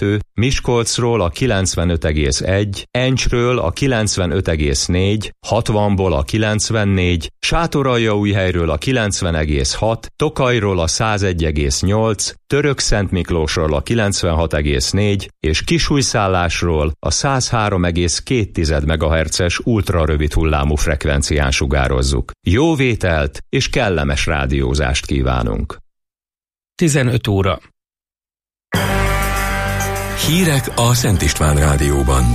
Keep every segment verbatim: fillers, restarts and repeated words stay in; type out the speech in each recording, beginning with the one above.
kettő, Miskolcról a kilencvenöt egész egy, Encsről a kilencvenöt egész négy, hatvanból a kilencvennégy, Sátoraljaújhelyről a kilencven egész hat, Tokajról a száz egy egész nyolc, Törökszentmiklósról a kilencvenhat egész négy és Kisújszállásról a száz három egész két megahertzes ultrarövid hullámú frekvencián sugározzuk. Jó vételt és kellemes rádiózást kívánunk! tizenöt óra. Hírek a Szent István Rádióban.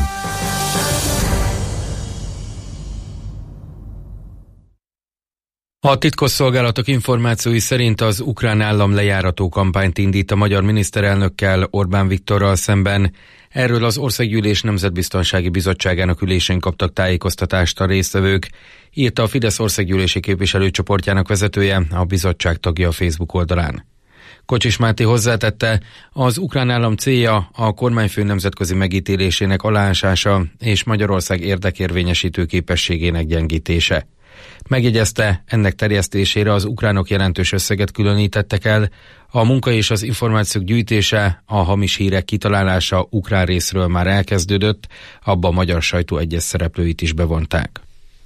A titkosszolgálatok információi szerint az ukrán állam lejárató kampányt indít a magyar miniszterelnökkel, Orbán Viktorral szemben. Erről az Országgyűlés Nemzetbiztonsági Bizottságának ülésén kaptak tájékoztatást a résztvevők, írta a Fidesz országgyűlési képviselőcsoportjának vezetője, a bizottság tagja a Facebook oldalán. Kocsis Máté hozzátette, az ukrán állam célja a kormányfő nemzetközi megítélésének aláásása és Magyarország érdekérvényesítő képességének gyengítése. Megjegyezte, ennek terjesztésére az ukránok jelentős összeget különítettek el, a munka és az információk gyűjtése, a hamis hírek kitalálása ukrán részről már elkezdődött, abba a magyar sajtó egyes szereplőit is bevonták.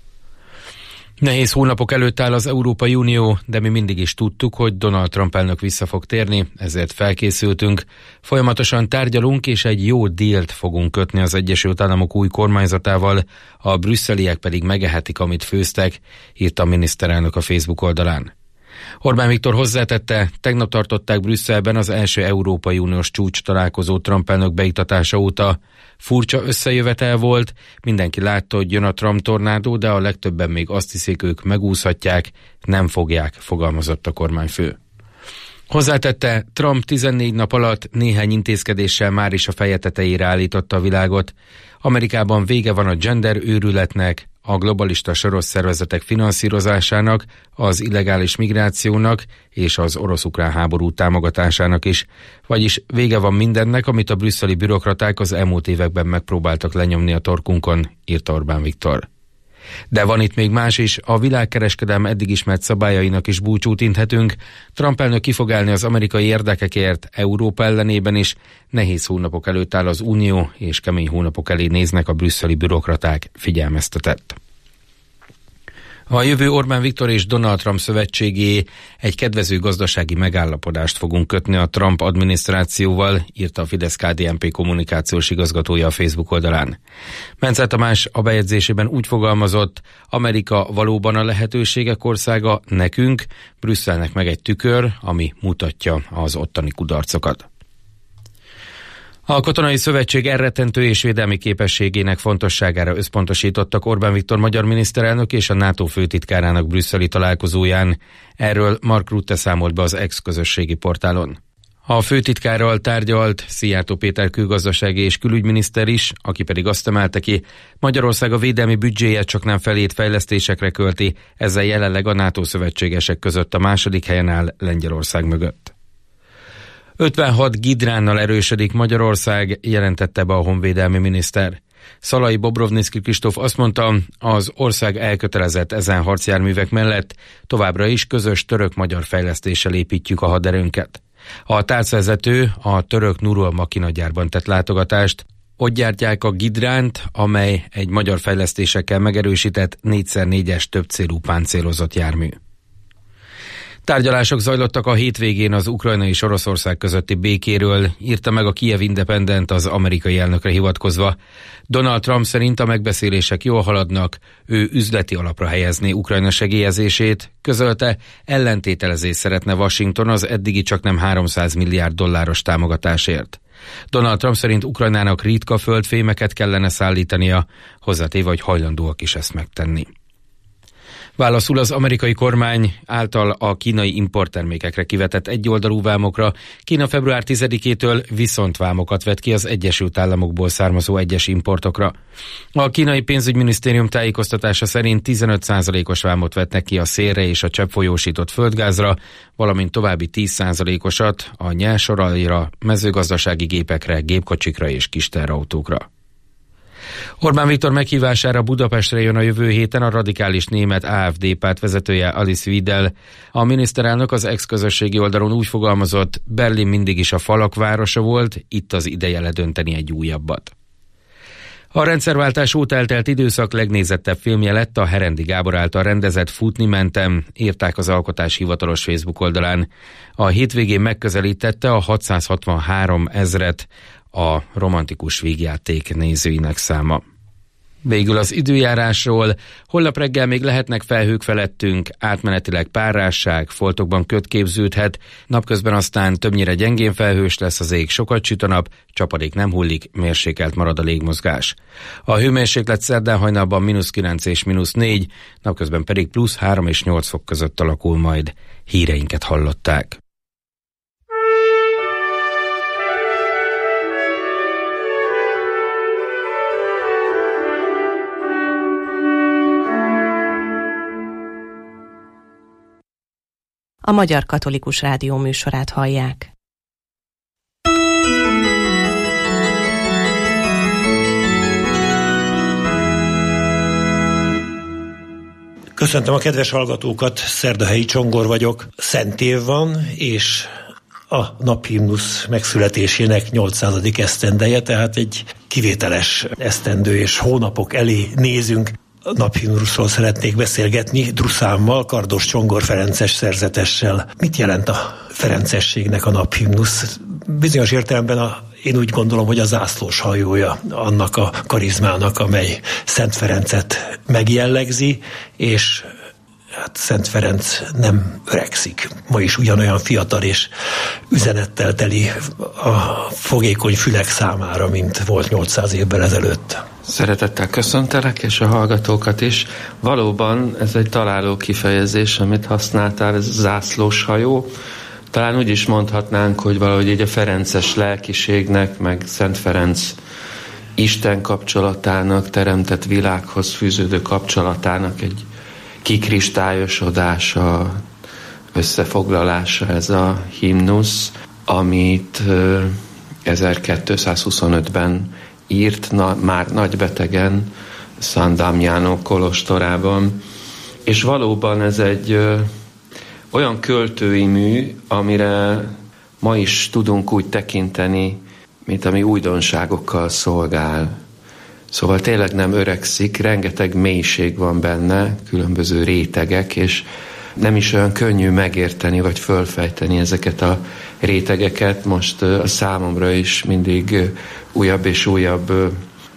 Nehéz hónapok előtt áll az Európai Unió, de mi mindig is tudtuk, hogy Donald Trump elnök vissza fog térni, ezért felkészültünk. Folyamatosan tárgyalunk, és egy jó dílt fogunk kötni az Egyesült Államok új kormányzatával, a brüsszeliek pedig megehetik, amit főztek, írta a miniszterelnök a Facebook oldalán. Orbán Viktor hozzátette, tegnap tartották Brüsszelben az első Európai Uniós csúcs találkozó Trump elnök beiktatása óta. Furcsa összejövetel volt, mindenki látta, hogy jön a Trump tornádó, de a legtöbben még azt hiszik, ők megúszhatják, nem fogják, fogalmazott a kormányfő. Hozzátette, Trump tizennégy nap alatt néhány intézkedéssel már is a feje tetejére állította a világot. Amerikában vége van a gender őrületnek, a globalista soros szervezetek finanszírozásának, az illegális migrációnak és az orosz-ukrán háború támogatásának is. Vagyis vége van mindennek, amit a brüsszeli bürokraták az elmúlt években megpróbáltak lenyomni a torkunkon, írta Orbán Viktor. De van itt még más is, a világkereskedelem eddig ismert szabályainak is búcsút inthetünk. Trump elnök ki fog állni az amerikai érdekekért Európa ellenében is. Nehéz hónapok előtt áll az Unió, és kemény hónapok elé néznek a brüsszeli bürokraták, figyelmeztetett. A jövő Orbán Viktor és Donald Trump szövetségé egy kedvező gazdasági megállapodást fogunk kötni a Trump adminisztrációval, írta a Fidesz-ká dé en pé kommunikációs igazgatója a Facebook oldalán. Bence Tamás a bejegyzésében úgy fogalmazott, Amerika valóban a lehetőségek országa, nekünk, Brüsszelnek meg egy tükör, ami mutatja az ottani kudarcokat. A Katonai Szövetség elrettentő és védelmi képességének fontosságára összpontosítottak Orbán Viktor magyar miniszterelnök és a NATO főtitkárának brüsszeli találkozóján. Erről Mark Rutte számolt be az X-közösségi portálon. A főtitkárral tárgyalt Szijjártó Péter külgazdasági és külügyminiszter is, aki pedig azt emelte ki, Magyarország a védelmi büdzséje csak nem felét fejlesztésekre költi, ezzel jelenleg a NATO szövetségesek között a második helyen áll Lengyelország mögött. ötvenhat gidránnal erősödik Magyarország, jelentette be a honvédelmi miniszter. Szalai Bobrovnicki Kristóf azt mondta, az ország elkötelezett ezen harcjárművek mellett, továbbra is közös török-magyar fejlesztéssel építjük a haderőnket. A tárcavezető a török Nurul makinagyárban tett látogatást. Ott gyártják a Gidránt, amely egy magyar fejlesztésekkel megerősített négy szer négyes többcélú páncélozott jármű. Tárgyalások zajlottak a hétvégén az Ukrajna és Oroszország közötti békéről, írta meg a Kiev Independent az amerikai elnökre hivatkozva. Donald Trump szerint a megbeszélések jól haladnak, ő üzleti alapra helyezné Ukrajna segélyezését, közölte, ellentételezést szeretne Washington az eddigi csaknem háromszáz milliárd dolláros támogatásért. Donald Trump szerint Ukrajnának ritka földfémeket kellene szállítania, hozzátéve, hogy hajlandóak is ezt megtenni. Válaszul az amerikai kormány által a kínai importtermékekre kivetett egyoldalú vámokra Kína február tizedikétől viszontvámokat vet ki az Egyesült Államokból származó egyes importokra. A kínai pénzügyminisztérium tájékoztatása szerint tizenöt százalékos vámot vetnek ki a szélre és a cseppfolyósított földgázra, valamint további tíz százalékosat a nyersolajra, mezőgazdasági gépekre, gépkocsikra és kis teherautókra. Orbán Viktor meghívására Budapestre jön a jövő héten a radikális német á ef dé pártvezetője Alice Weidel. A miniszterelnök az ex-közösségi oldalon úgy fogalmazott, Berlin mindig is a falak városa volt, itt az ideje ledönteni egy újabbat. A rendszerváltás óta eltelt időszak legnézettebb filmje lett a Herendi Gábor által rendezett Futni mentem, írták az Alkotás hivatalos Facebook oldalán. A hétvégén megközelítette a hatszázhatvanhárom ezret, a romantikus vígjáték nézőinek száma. Végül az időjárásról. Holnap reggel még lehetnek felhők felettünk, átmenetileg párásság, foltokban köd képződhet, napközben aztán többnyire gyengén felhős lesz az ég, sokat süt a nap, csapadék nem hullik, mérsékelt marad a légmozgás. A hőmérséklet szerdán hajnalban mínusz kilenc és mínusz négy, napközben pedig plusz három és nyolc fok között alakul majd. Híreinket hallották. A Magyar Katolikus Rádió műsorát hallják. Köszöntöm a kedves hallgatókat, Szerdahelyi Csongor vagyok. Szent év van, és a naphimnusz megszületésének nyolcszázadik esztendeje, tehát egy kivételes esztendő és hónapok elé nézünk. A naphimnuszról szeretnék beszélgetni Druszámmal, Kardos Csongor ferences szerzetessel. Mit jelent a ferencességnek a naphimnusz? Bizonyos értelemben a, én úgy gondolom, hogy a zászlós hajója annak a karizmának, amely Szent Ferencet megjellegzi, és hát Szent Ferenc nem öregszik. Ma is ugyanolyan fiatal és üzenettel teli a fogékony fülek számára, mint volt nyolcszáz évvel ezelőtt. Szeretettel köszöntelek, és a hallgatókat is. Valóban ez egy találó kifejezés, amit használtál, ez zászlós hajó. Talán úgy is mondhatnánk, hogy valahogy így a ferences lelkiségnek, meg Szent Ferenc Isten kapcsolatának, teremtett világhoz fűződő kapcsolatának egy kikristályosodása, összefoglalása ez a himnusz, amit ezerkétszázhuszonötben írt na, már nagybetegen San Damiano kolostorában, és valóban ez egy ö, olyan költői mű, amire ma is tudunk úgy tekinteni, mint ami újdonságokkal szolgál. Szóval tényleg nem öregszik, rengeteg mélység van benne, különböző rétegek, és nem is olyan könnyű megérteni, vagy fölfejteni ezeket a rétegeket. Most a számomra is mindig újabb és újabb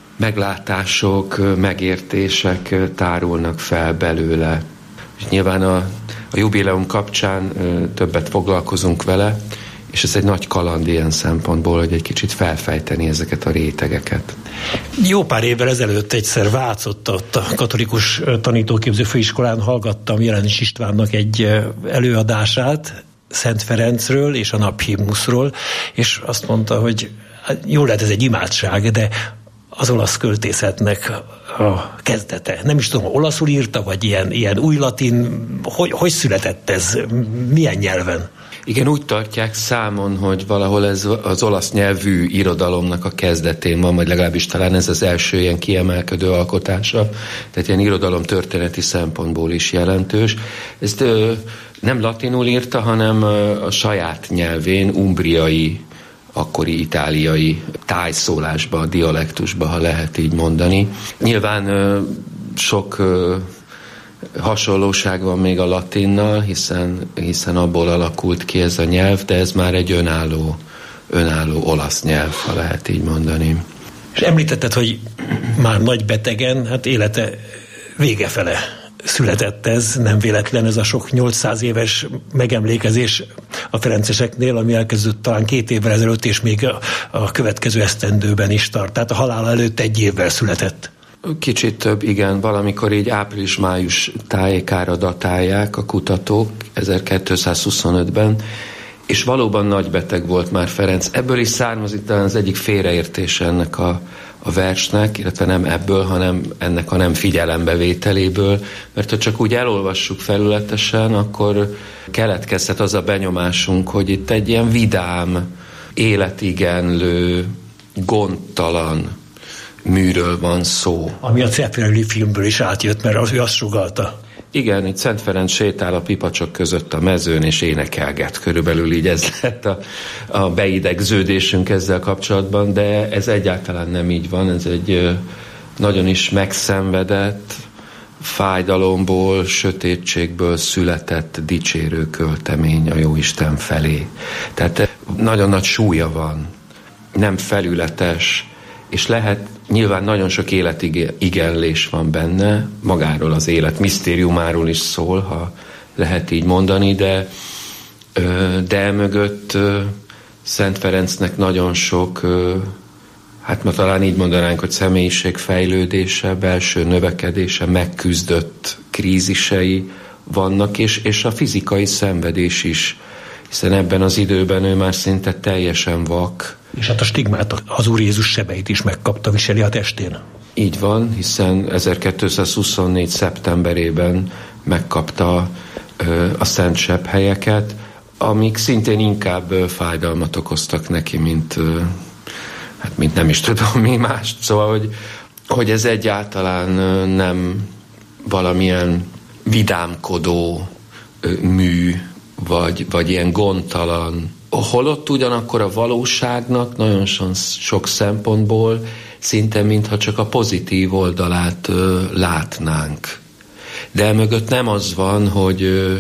meglátások, megértések tárulnak fel belőle. És nyilván a, a jubileum kapcsán többet foglalkozunk vele, és ez egy nagy kaland ilyen szempontból, hogy egy kicsit felfejteni ezeket a rétegeket. Jó pár évvel ezelőtt egyszer Vácott, ott a katolikus tanítóképző főiskolán hallgattam Jelenis Istvánnak egy előadását Szent Ferencről és a naphimnuszról, és azt mondta, hogy jó lehet ez egy imádság, de az olasz költészetnek a kezdete. Nem is tudom, olaszul írta, vagy ilyen, ilyen új latin, hogy, hogy született ez, milyen nyelven? Igen, úgy tartják számon, hogy valahol ez az olasz nyelvű irodalomnak a kezdetén van, vagy legalábbis talán ez az első ilyen kiemelkedő alkotása, tehát ilyen irodalom történeti szempontból is jelentős. Ezt ö, nem latinul írta, hanem a saját nyelvén, umbriai, akkori itáliai tájszólásba, dialektusba, ha lehet így mondani. Nyilván ö, sok ö, hasonlóság van még a latinnal, hiszen, hiszen abból alakult ki ez a nyelv, de ez már egy önálló, önálló olasz nyelv, ha lehet így mondani. És említetted, hogy már nagy betegen, hát élete vége fele született ez, nem véletlen ez a sok nyolcszáz éves megemlékezés a ferenceseknél, ami elkezdődött talán két évvel ezelőtt, és még a, a következő esztendőben is tart. Tehát a halála előtt egy évvel született. Kicsit több, igen, valamikor így április-május tájékára datálják a kutatók ezerkétszázhuszonötben, és valóban nagy beteg volt már Ferenc. Ebből is származik talán az egyik félreértés ennek a, a versnek, illetve nem ebből, hanem ennek a nem figyelembevételéből, mert ha csak úgy elolvassuk felületesen, akkor keletkezhet az a benyomásunk, hogy itt egy ilyen vidám, életigenlő, gondtalan, műről van szó. Ami a Zeppelini filmből is átjött, mert az ő azt sugallta. Igen, itt Szent Ferenc sétál a pipacsok között a mezőn, és énekelget. Körülbelül így ez lett a, a beidegződésünk ezzel kapcsolatban, de ez egyáltalán nem így van. Ez egy nagyon is megszenvedett, fájdalomból, sötétségből született dicsérő költemény a Jóisten felé. Tehát nagyon nagy súlya van, nem felületes, és lehet, nyilván nagyon sok életigenlés van benne, magáról az élet misztériumáról is szól, ha lehet így mondani, de, de mögött Szent Ferencnek nagyon sok, hát ma talán így mondanánk, hogy személyiségfejlődése, belső növekedése, megküzdött krízisei vannak, és, és a fizikai szenvedés is, hiszen ebben az időben ő már szinte teljesen vak. És hát a stigmát, az Úr Jézus sebeit is megkapta, viseli a testén. Így van, hiszen ezerkétszázhuszonnégy. szeptemberében megkapta ö, a szent sebhelyeket, amik szintén inkább ö, fájdalmat okoztak neki, mint, ö, hát mint nem is tudom mi mást. Szóval, hogy, hogy ez egyáltalán ö, nem valamilyen vidámkodó ö, mű, vagy, vagy ilyen gondtalan. Holott ugyanakkor a valóságnak nagyon sok szempontból szinte mintha csak a pozitív oldalát ö, látnánk. De mögött nem az van, hogy, ö,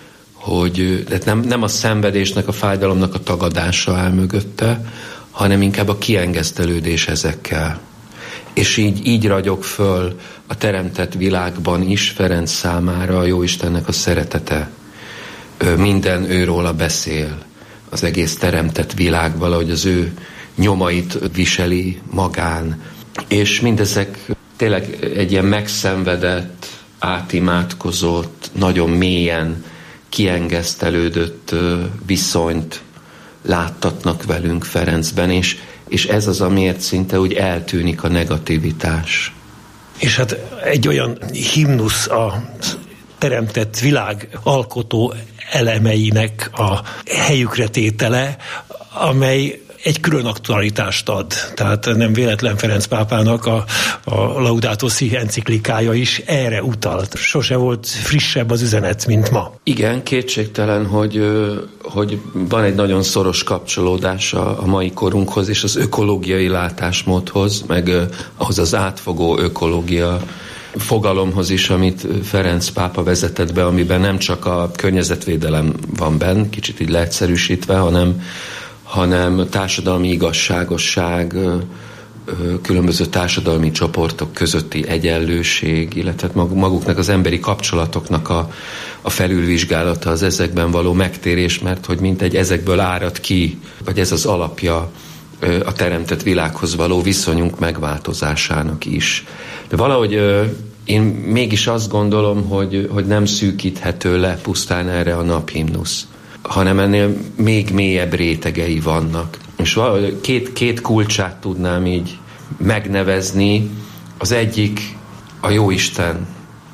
hogy de nem, nem a szenvedésnek, a fájdalomnak a tagadása áll mögötte, hanem inkább a kiengesztelődés ezekkel. És így, így ragyog föl a teremtett világban is Ferenc számára a Jóistennek a szeretete. Ö, minden őróla beszél. Az egész teremtett világ valahogy az ő nyomait viseli magán. És mindezek tényleg egy ilyen megszenvedett, átimádkozott, nagyon mélyen kiengesztelődött viszonyt láttatnak velünk Ferencben, és, és ez az, amiért szinte úgy eltűnik a negativitás. És hát egy olyan himnusz a teremtett világ alkotó elemeinek a helyükre tétele, amely egy külön aktualitást ad. Tehát nem véletlen Ferenc pápának a, a Laudato Si enciklikája is erre utalt. Sose volt frissebb az üzenet, mint ma. Igen, kétségtelen, hogy, hogy van egy nagyon szoros kapcsolódás a mai korunkhoz és az ökológiai látásmódhoz, meg ahhoz az átfogó ökológia fogalomhoz is, amit Ferenc pápa vezetett be, amiben nem csak a környezetvédelem van benne, kicsit így leegyszerűsítve, hanem, hanem társadalmi igazságosság, különböző társadalmi csoportok közötti egyenlőség, illetve maguknak az emberi kapcsolatoknak a, a felülvizsgálata, az ezekben való megtérés, mert hogy mintegy ezekből árad ki, vagy ez az alapja a teremtett világhoz való viszonyunk megváltozásának is. De valahogy én mégis azt gondolom, hogy, hogy nem szűkíthető le pusztán erre a naphimnusz, hanem ennél még mélyebb rétegei vannak. És valahogy két, két kulcsát tudnám így megnevezni. Az egyik a Jóisten,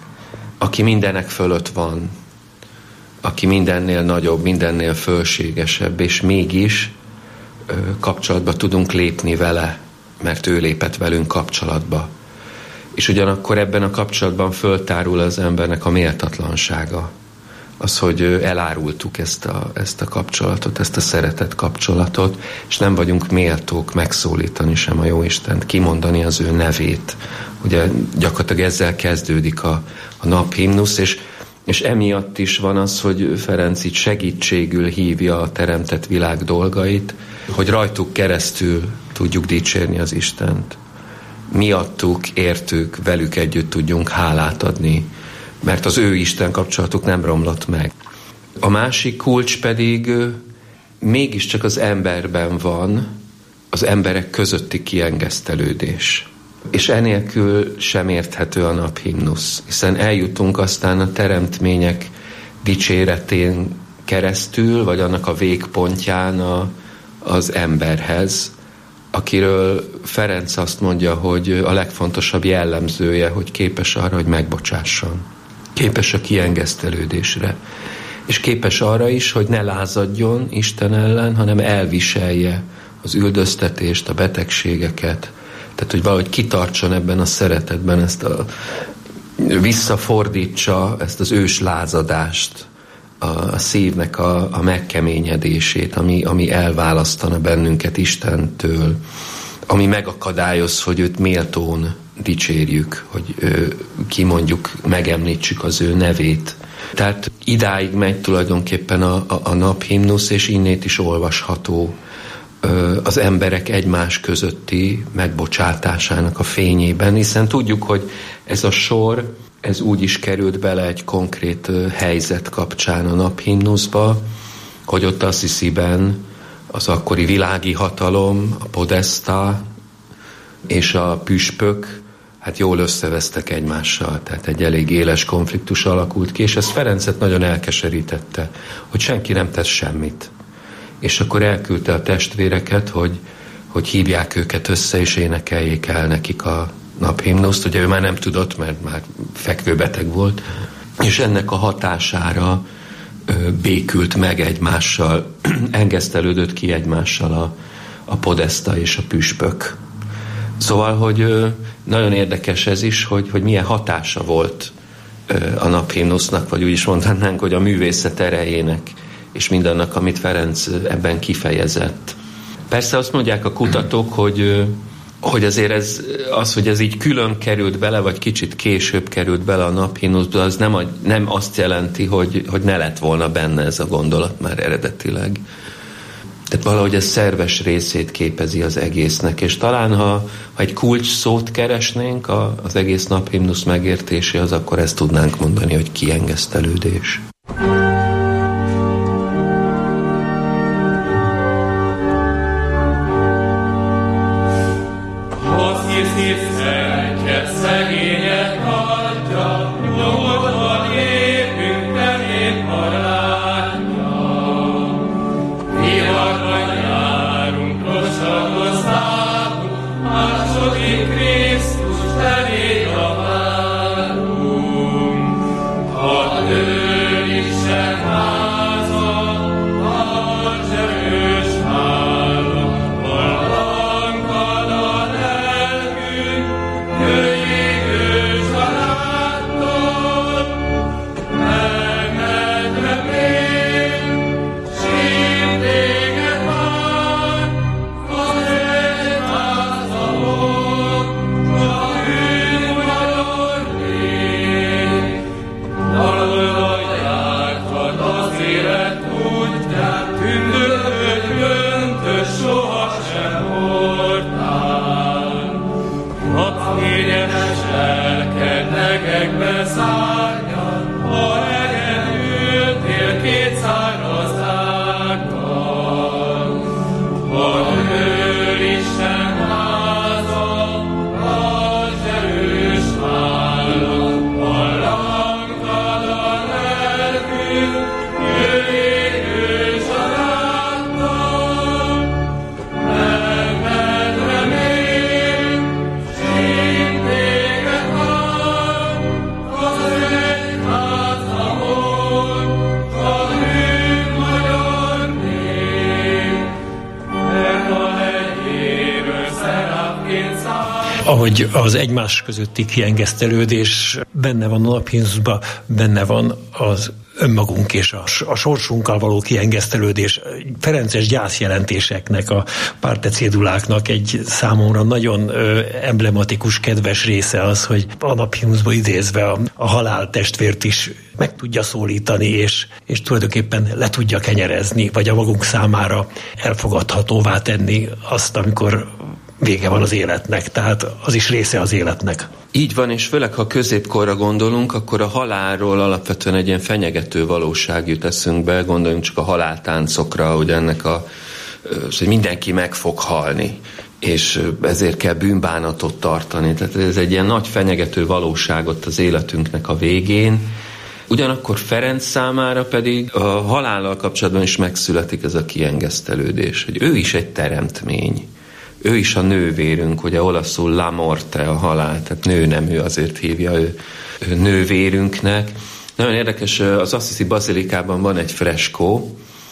aki mindenek fölött van, aki mindennél nagyobb, mindennél fölségesebb, és mégis kapcsolatba tudunk lépni vele, mert ő lépett velünk kapcsolatba. És ugyanakkor ebben a kapcsolatban föltárul az embernek a méltatlansága. Az, hogy elárultuk ezt a, ezt a kapcsolatot, ezt a szeretett kapcsolatot, és nem vagyunk méltók megszólítani sem a Jóistent, kimondani az ő nevét. Ugye gyakorlatilag ezzel kezdődik a, a naphimnusz, és, és emiatt is van az, hogy Ferenc itt segítségül hívja a teremtett világ dolgait, hogy rajtuk keresztül tudjuk dicsérni az Istent. Miattuk, értük, velük együtt tudjunk hálát adni, mert az ő Isten kapcsolatuk nem romlott meg. A másik kulcs pedig mégiscsak az emberben van, az emberek közötti kiengesztelődés. És enélkül sem érthető a naphimnusz, hiszen eljutunk aztán a teremtmények dicséretén keresztül, vagy annak a végpontján a, az emberhez, akiről Ferenc azt mondja, hogy a legfontosabb jellemzője, hogy képes arra, hogy megbocsásson. Képes a kiengesztelődésre. És képes arra is, hogy ne lázadjon Isten ellen, hanem elviselje az üldöztetést, a betegségeket, Tehát, hogy valahogy kitartson ebben a szeretetben, ezt a, visszafordítsa ezt az ős lázadást, a, a szívnek a, a megkeményedését, ami, ami elválasztana bennünket Istentől, ami megakadályoz, hogy őt méltón dicsérjük, hogy ő, kimondjuk, megemlítsük az ő nevét. Tehát idáig megy tulajdonképpen a, a, a naphimnusz, és innét is olvasható ö, az emberek egymás közötti megbocsátásának a fényében, hiszen tudjuk, hogy ez a sor, ez úgy is került bele egy konkrét ö, helyzet kapcsán a naphimnuszba, hogy ott Assisiben az akkori világi hatalom, a podeszta és a püspök hát jól összevesztek egymással, tehát egy elég éles konfliktus alakult ki, és ez Ferencet nagyon elkeserítette, hogy senki nem tesz semmit. És akkor elküldte a testvéreket, hogy, hogy hívják őket össze, és énekeljék el nekik a naphimnuszt. Ugye ő már nem tudott, mert már fekvőbeteg volt, és ennek a hatására ö, békült meg egymással, engesztelődött ki egymással a, a podeszta és a püspök. Szóval, hogy ö, nagyon érdekes ez is, hogy, hogy milyen hatása volt ö, a naphimnusznak, vagy úgy is mondhatnánk, hogy a művészet erejének, és mindannak, amit Ferenc ebben kifejezett. Persze azt mondják a kutatók, hogy, hogy azért ez, az, hogy ez így külön került bele, vagy kicsit később került bele a naphimnuszba, az nem, a, nem azt jelenti, hogy, hogy ne lett volna benne ez a gondolat már eredetileg. Tehát valahogy ez szerves részét képezi az egésznek, és talán ha, ha egy kulcs szót keresnénk a, az egész naphimnusz megértéséhez, akkor ezt tudnánk mondani, hogy kiengesztelődés. Ahogy az egymás közötti kiengesztelődés benne van a naphimnuszban, benne van az önmagunk és a, a sorsunkkal való kiengesztelődés. Ferences gyászjelentéseknek, a pártecéduláknak egy számomra nagyon ö, emblematikus, kedves része az, hogy a naphimnuszba idézve a, a halál testvért is meg tudja szólítani, és, és tulajdonképpen le tudja kenyerezni, vagy a magunk számára elfogadhatóvá tenni azt, amikor vége van az életnek, tehát az is része az életnek. Így van, és főleg, ha középkorra gondolunk, akkor a halálról alapvetően egy ilyen fenyegető valóság jut eszünkbe, gondoljunk csak a haláltáncokra, hogy ennek a, hogy mindenki meg fog halni, és ezért kell bűnbánatot tartani. Tehát ez egy ilyen nagy fenyegető valóság ott az életünknek a végén. Ugyanakkor Ferenc számára pedig a halállal kapcsolatban is megszületik ez a kiengesztelődés, hogy ő is egy teremtmény. Ő is a nővérünk, ugye olaszul la morte, a halál, tehát nőnemű, azért hívja ő, ő nővérünknek. Nagyon érdekes, az Assisi bazilikában van egy freskó,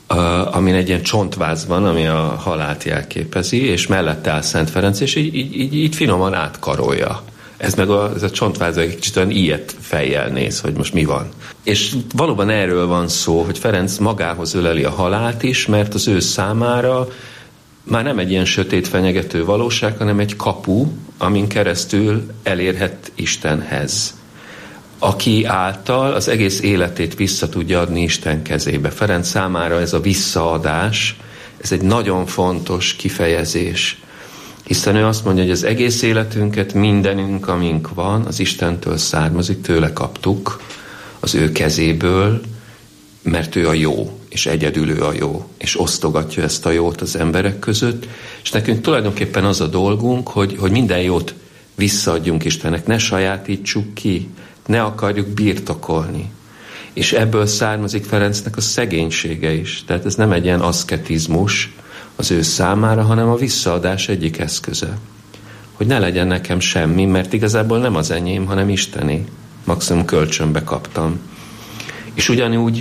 amin egy ilyen csontváz van, ami a halált jelképezi, és mellette áll Szent Ferenc, és így, így, így, így finoman átkarolja. Ez meg a, ez a csontváz egy kicsit olyan ilyet fejjel néz, hogy most mi van. És valóban erről van szó, hogy Ferenc magához öleli a halált is, mert az ő számára már nem egy ilyen sötét fenyegető valóság, hanem egy kapu, amin keresztül elérhet Istenhez, aki által az egész életét vissza tudja adni Isten kezébe. Ferenc számára ez a visszaadás, ez egy nagyon fontos kifejezés, hiszen ő azt mondja, hogy az egész életünket, mindenünk, amink van, az Istentől származik, tőle kaptuk, az ő kezéből, mert ő a jó, és egyedül ő a jó, és osztogatja ezt a jót az emberek között, és nekünk tulajdonképpen az a dolgunk, hogy, hogy minden jót visszaadjunk Istennek, ne sajátítsuk ki, ne akarjuk birtokolni. És ebből származik Ferencnek a szegénysége is. Tehát ez nem egy ilyen aszketizmus az ő számára, hanem a visszaadás egyik eszköze. Hogy ne legyen nekem semmi, mert igazából nem az enyém, hanem Istené. Maximum kölcsönbe kaptam. És ugyanúgy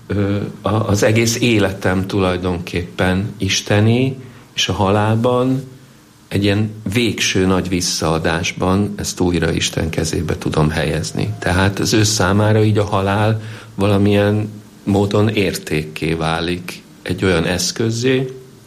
az egész életem tulajdonképpen Istené, és a halálban egy ilyen végső nagy visszaadásban ezt újra Isten kezébe tudom helyezni. Tehát az ő számára így a halál valamilyen módon értékké válik, egy olyan eszközzé,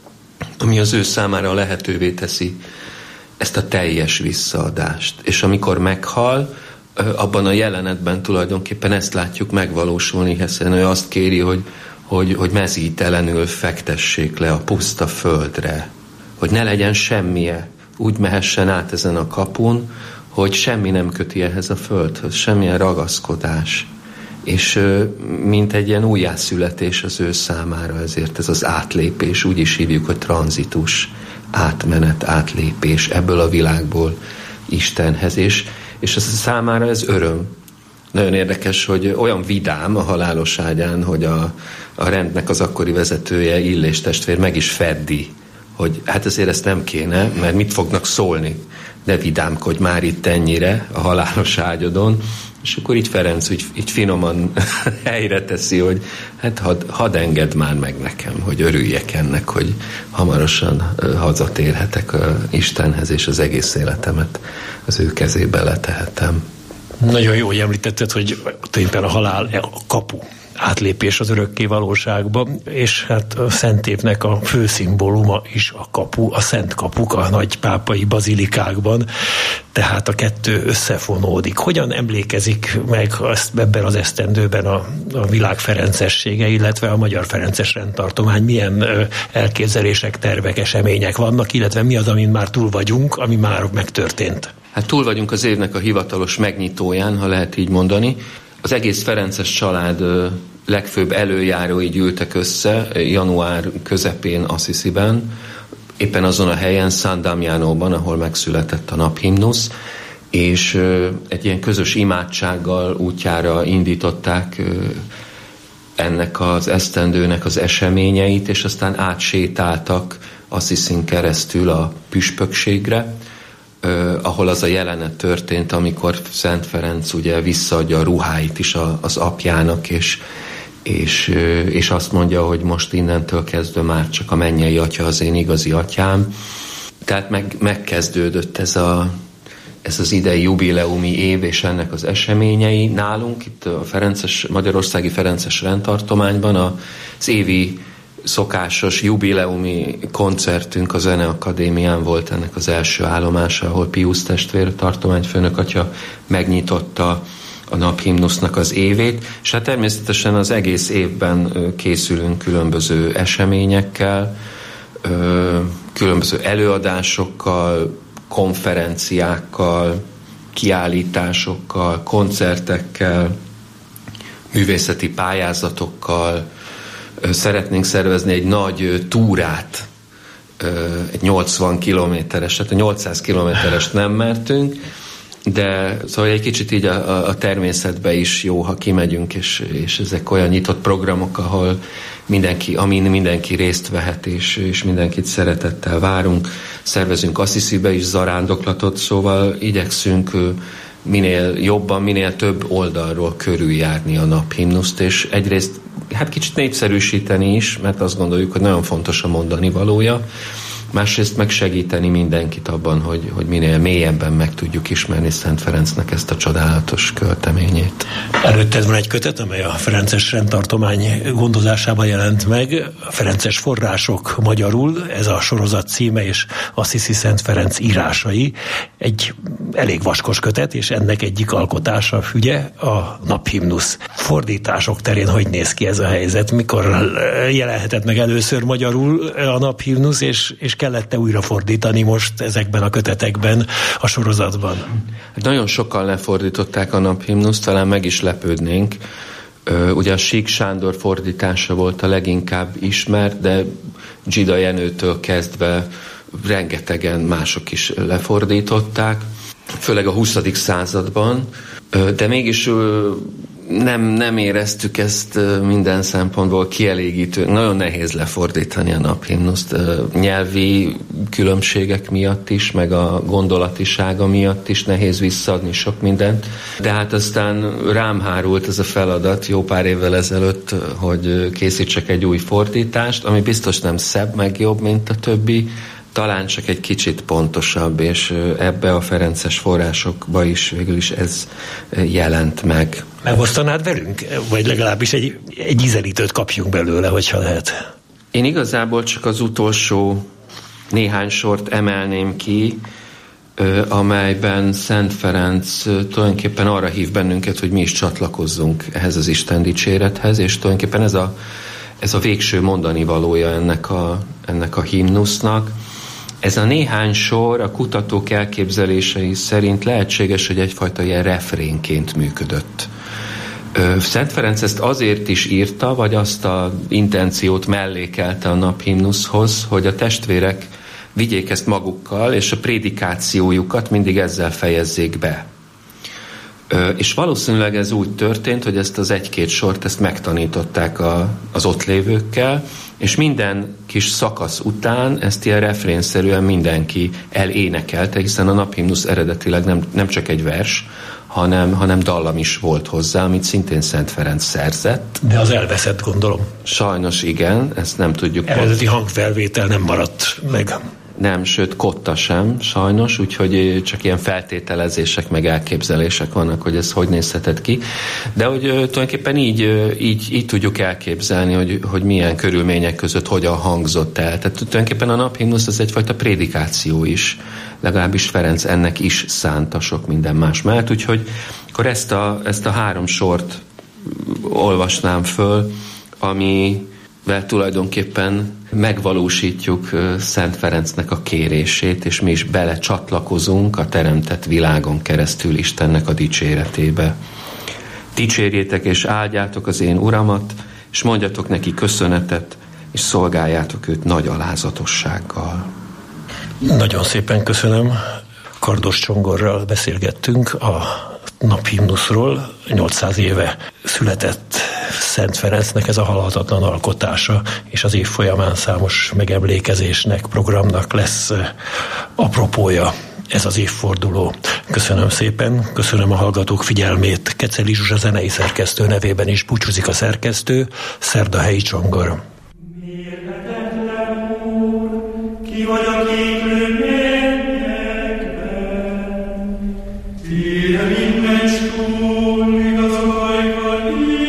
ami az ő számára lehetővé teszi ezt a teljes visszaadást. És amikor meghal, abban a jelenetben tulajdonképpen ezt látjuk megvalósulni, hiszen ő azt kéri, hogy, hogy, hogy mezítelenül fektessék le a puszta földre, hogy ne legyen semmije, úgy mehessen át ezen a kapun, hogy semmi nem köti ehhez a földhöz, semmilyen ragaszkodás. És mint egy ilyen újjászületés az ő számára, ezért ez az átlépés, úgy is hívjuk, hogy tranzitus, átmenet, átlépés ebből a világból Istenhez. És, és ez a számára ez öröm. Nagyon érdekes, hogy olyan vidám a halálos ágyán, hogy a, a rendnek az akkori vezetője, Illés testvér meg is feddi, hogy hát azért ezt nem kéne, mert mit fognak szólni, de vidámkodj már itt ennyire a halálos ágyadon, és akkor így Ferenc így, így finoman helyre teszi, hogy hát hadd had engedd már meg nekem, hogy örüljek ennek, hogy hamarosan hazatérhetek a Istenhez, és az egész életemet az ő kezébe letehetem. Nagyon jó, hogy említetted, hogy tulajdonképpen a halál a kapu, átlépés az örökké valóságba, és hát a Szent Évnek a fő szimbóluma is a kapu, a Szent Kapuk a nagy pápai bazilikákban, tehát a kettő összefonódik. Hogyan emlékezik meg azt ebben az esztendőben a, a világ ferencessége, illetve a Magyar Ferences Rendtartomány, milyen ö, elképzelések, tervek, események vannak, illetve mi az, amin már túl vagyunk, ami már megtörtént? Hát túl vagyunk az évnek a hivatalos megnyitóján, ha lehet így mondani. Az egész ferences család legfőbb előjárói gyűltek össze január közepén Assisiben, éppen azon a helyen, San Damianóban, ahol megszületett a naphimnusz, és egy ilyen közös imádsággal útjára indították ennek az esztendőnek az eseményeit, és aztán átsétáltak Assisin keresztül a püspökségre, Uh, ahol az a jelenet történt, amikor Szent Ferenc ugye visszaadja a ruháit is a, az apjának, és, és, uh, és azt mondja, hogy most innentől kezdve már csak a mennyei atya az én igazi atyám. Tehát meg, megkezdődött ez, a, ez az idei jubileumi év és ennek az eseményei. Nálunk itt a Ferences, Magyarországi Ferences Rendtartományban az évi szokásos jubileumi koncertünk a Zeneakadémián volt ennek az első állomása, ahol Piusz testvér, tartományfőnök atya megnyitotta a naphimnusznak az évét, és hát természetesen az egész évben készülünk különböző eseményekkel, különböző előadásokkal, konferenciákkal, kiállításokkal, koncertekkel, művészeti pályázatokkal. Szeretnénk szervezni egy nagy túrát, egy nyolcvan kilométeres, tehát a nyolcszáz kilométerest nem mertünk, de szóval egy kicsit így a, a természetbe is jó, ha kimegyünk, és, és ezek olyan nyitott programok, ahol mindenki, amin mindenki részt vehet, és, és mindenkit szeretettel várunk. Szervezünk Assisibe is zarándoklatot, szóval igyekszünk minél jobban, minél több oldalról körüljárni a naphimnuszt, és egyrészt hát kicsit népszerűsíteni is, mert azt gondoljuk, hogy nagyon fontos a mondani valója. Másrészt megsegíteni mindenkit abban, hogy, hogy minél mélyebben meg tudjuk ismerni Szent Ferencnek ezt a csodálatos költeményét. Előtted van egy kötet, amely a Ferences rendtartomány gondozásában jelent meg. A Ferences források magyarul, ez a sorozat címe, és Assisi Szent Ferenc írásai. Egy elég vaskos kötet, és ennek egyik alkotása, ugye, a naphimnusz. Fordítások terén hogy néz ki ez a helyzet? Mikor jelenhetett meg először magyarul a naphimnusz, és, és kellett-e újra fordítani most ezekben a kötetekben, a sorozatban? Nagyon sokan lefordították a naphimnuszt, talán meg is lepődnénk. Ugye a Sík Sándor fordítása volt a leginkább ismert, de Dzsida Jenőtől kezdve rengetegen mások is lefordították, főleg a huszadik században, de mégis nem, nem éreztük ezt minden szempontból kielégítő. Nagyon nehéz lefordítani a naphimnuszt, nyelvi különbségek miatt is, meg a gondolatisága miatt is nehéz visszaadni sok mindent. De hát aztán rám hárult ez a feladat jó pár évvel ezelőtt, hogy készítsek egy új fordítást, ami biztos nem szebb, meg jobb, mint a többi, talán csak egy kicsit pontosabb, és ebbe a ferences forrásokba is végül is ez jelent meg. Megosztanád velünk? Vagy legalábbis egy, egy ízelítőt kapjunk belőle, hogyha lehet. Én igazából csak az utolsó néhány sort emelném ki, amelyben Szent Ferenc tulajdonképpen arra hív bennünket, hogy mi is csatlakozzunk ehhez az Isten dicsérethez, és tulajdonképpen ez a, ez a végső mondani valója ennek a, ennek a himnusznak. Ez a néhány sor a kutatók elképzelései szerint lehetséges, hogy egyfajta ilyen refrénként működött. Szent Ferenc ezt azért is írta, vagy azt az intenciót mellékelte a naphimnuszhoz, hogy a testvérek vigyék ezt magukkal, és a prédikációjukat mindig ezzel fejezzék be. És valószínűleg ez úgy történt, hogy ezt az egy-két sort ezt megtanították a, az ott lévőkkel, és minden kis szakasz után ezt ilyen refrénszerűen mindenki elénekelte, hiszen a naphimnusz eredetileg nem, nem csak egy vers, hanem, hanem dallam is volt hozzá, amit szintén Szent Ferenc szerzett. De az elveszett, gondolom. Sajnos igen, ezt nem tudjuk. Eredeti hangfelvétel nem maradt meg. Nem, sőt, kotta sem, sajnos, úgyhogy csak ilyen feltételezések, meg elképzelések vannak, hogy ez hogy nézhetett ki. De hogy tulajdonképpen így, így, így tudjuk elképzelni, hogy, hogy milyen körülmények között hogyan hangzott el. Tehát tulajdonképpen a naphimnusz az egyfajta prédikáció is, legalábbis Ferenc ennek is szánta sok minden más mellett, úgyhogy akkor ezt a, ezt a három sort olvasnám föl, ami vel tulajdonképpen megvalósítjuk Szent Ferencnek a kérését, és mi is belecsatlakozunk a teremtett világon keresztül Istennek a dicséretébe. Dicsérjétek és áldjátok az én Uramat, és mondjatok neki köszönetet, és szolgáljátok őt nagy alázatossággal. Nagyon szépen köszönöm. Kardos Csongorral beszélgettünk a naphimnuszról. nyolcszáz éve született Szent Ferencnek ez a halhatatlan alkotása, és az év folyamán számos megemlékezésnek, programnak lesz apropója ez az évforduló. Köszönöm szépen, köszönöm a hallgatók figyelmét. Keceli Zsuzsa zenei szerkesztő nevében is búcsúzik a szerkesztő, Szerdahelyi Csongor. Mérhetetlen Úr, ki vagy a kéklő mennyekben, Tére minden skúl, igazok ajkal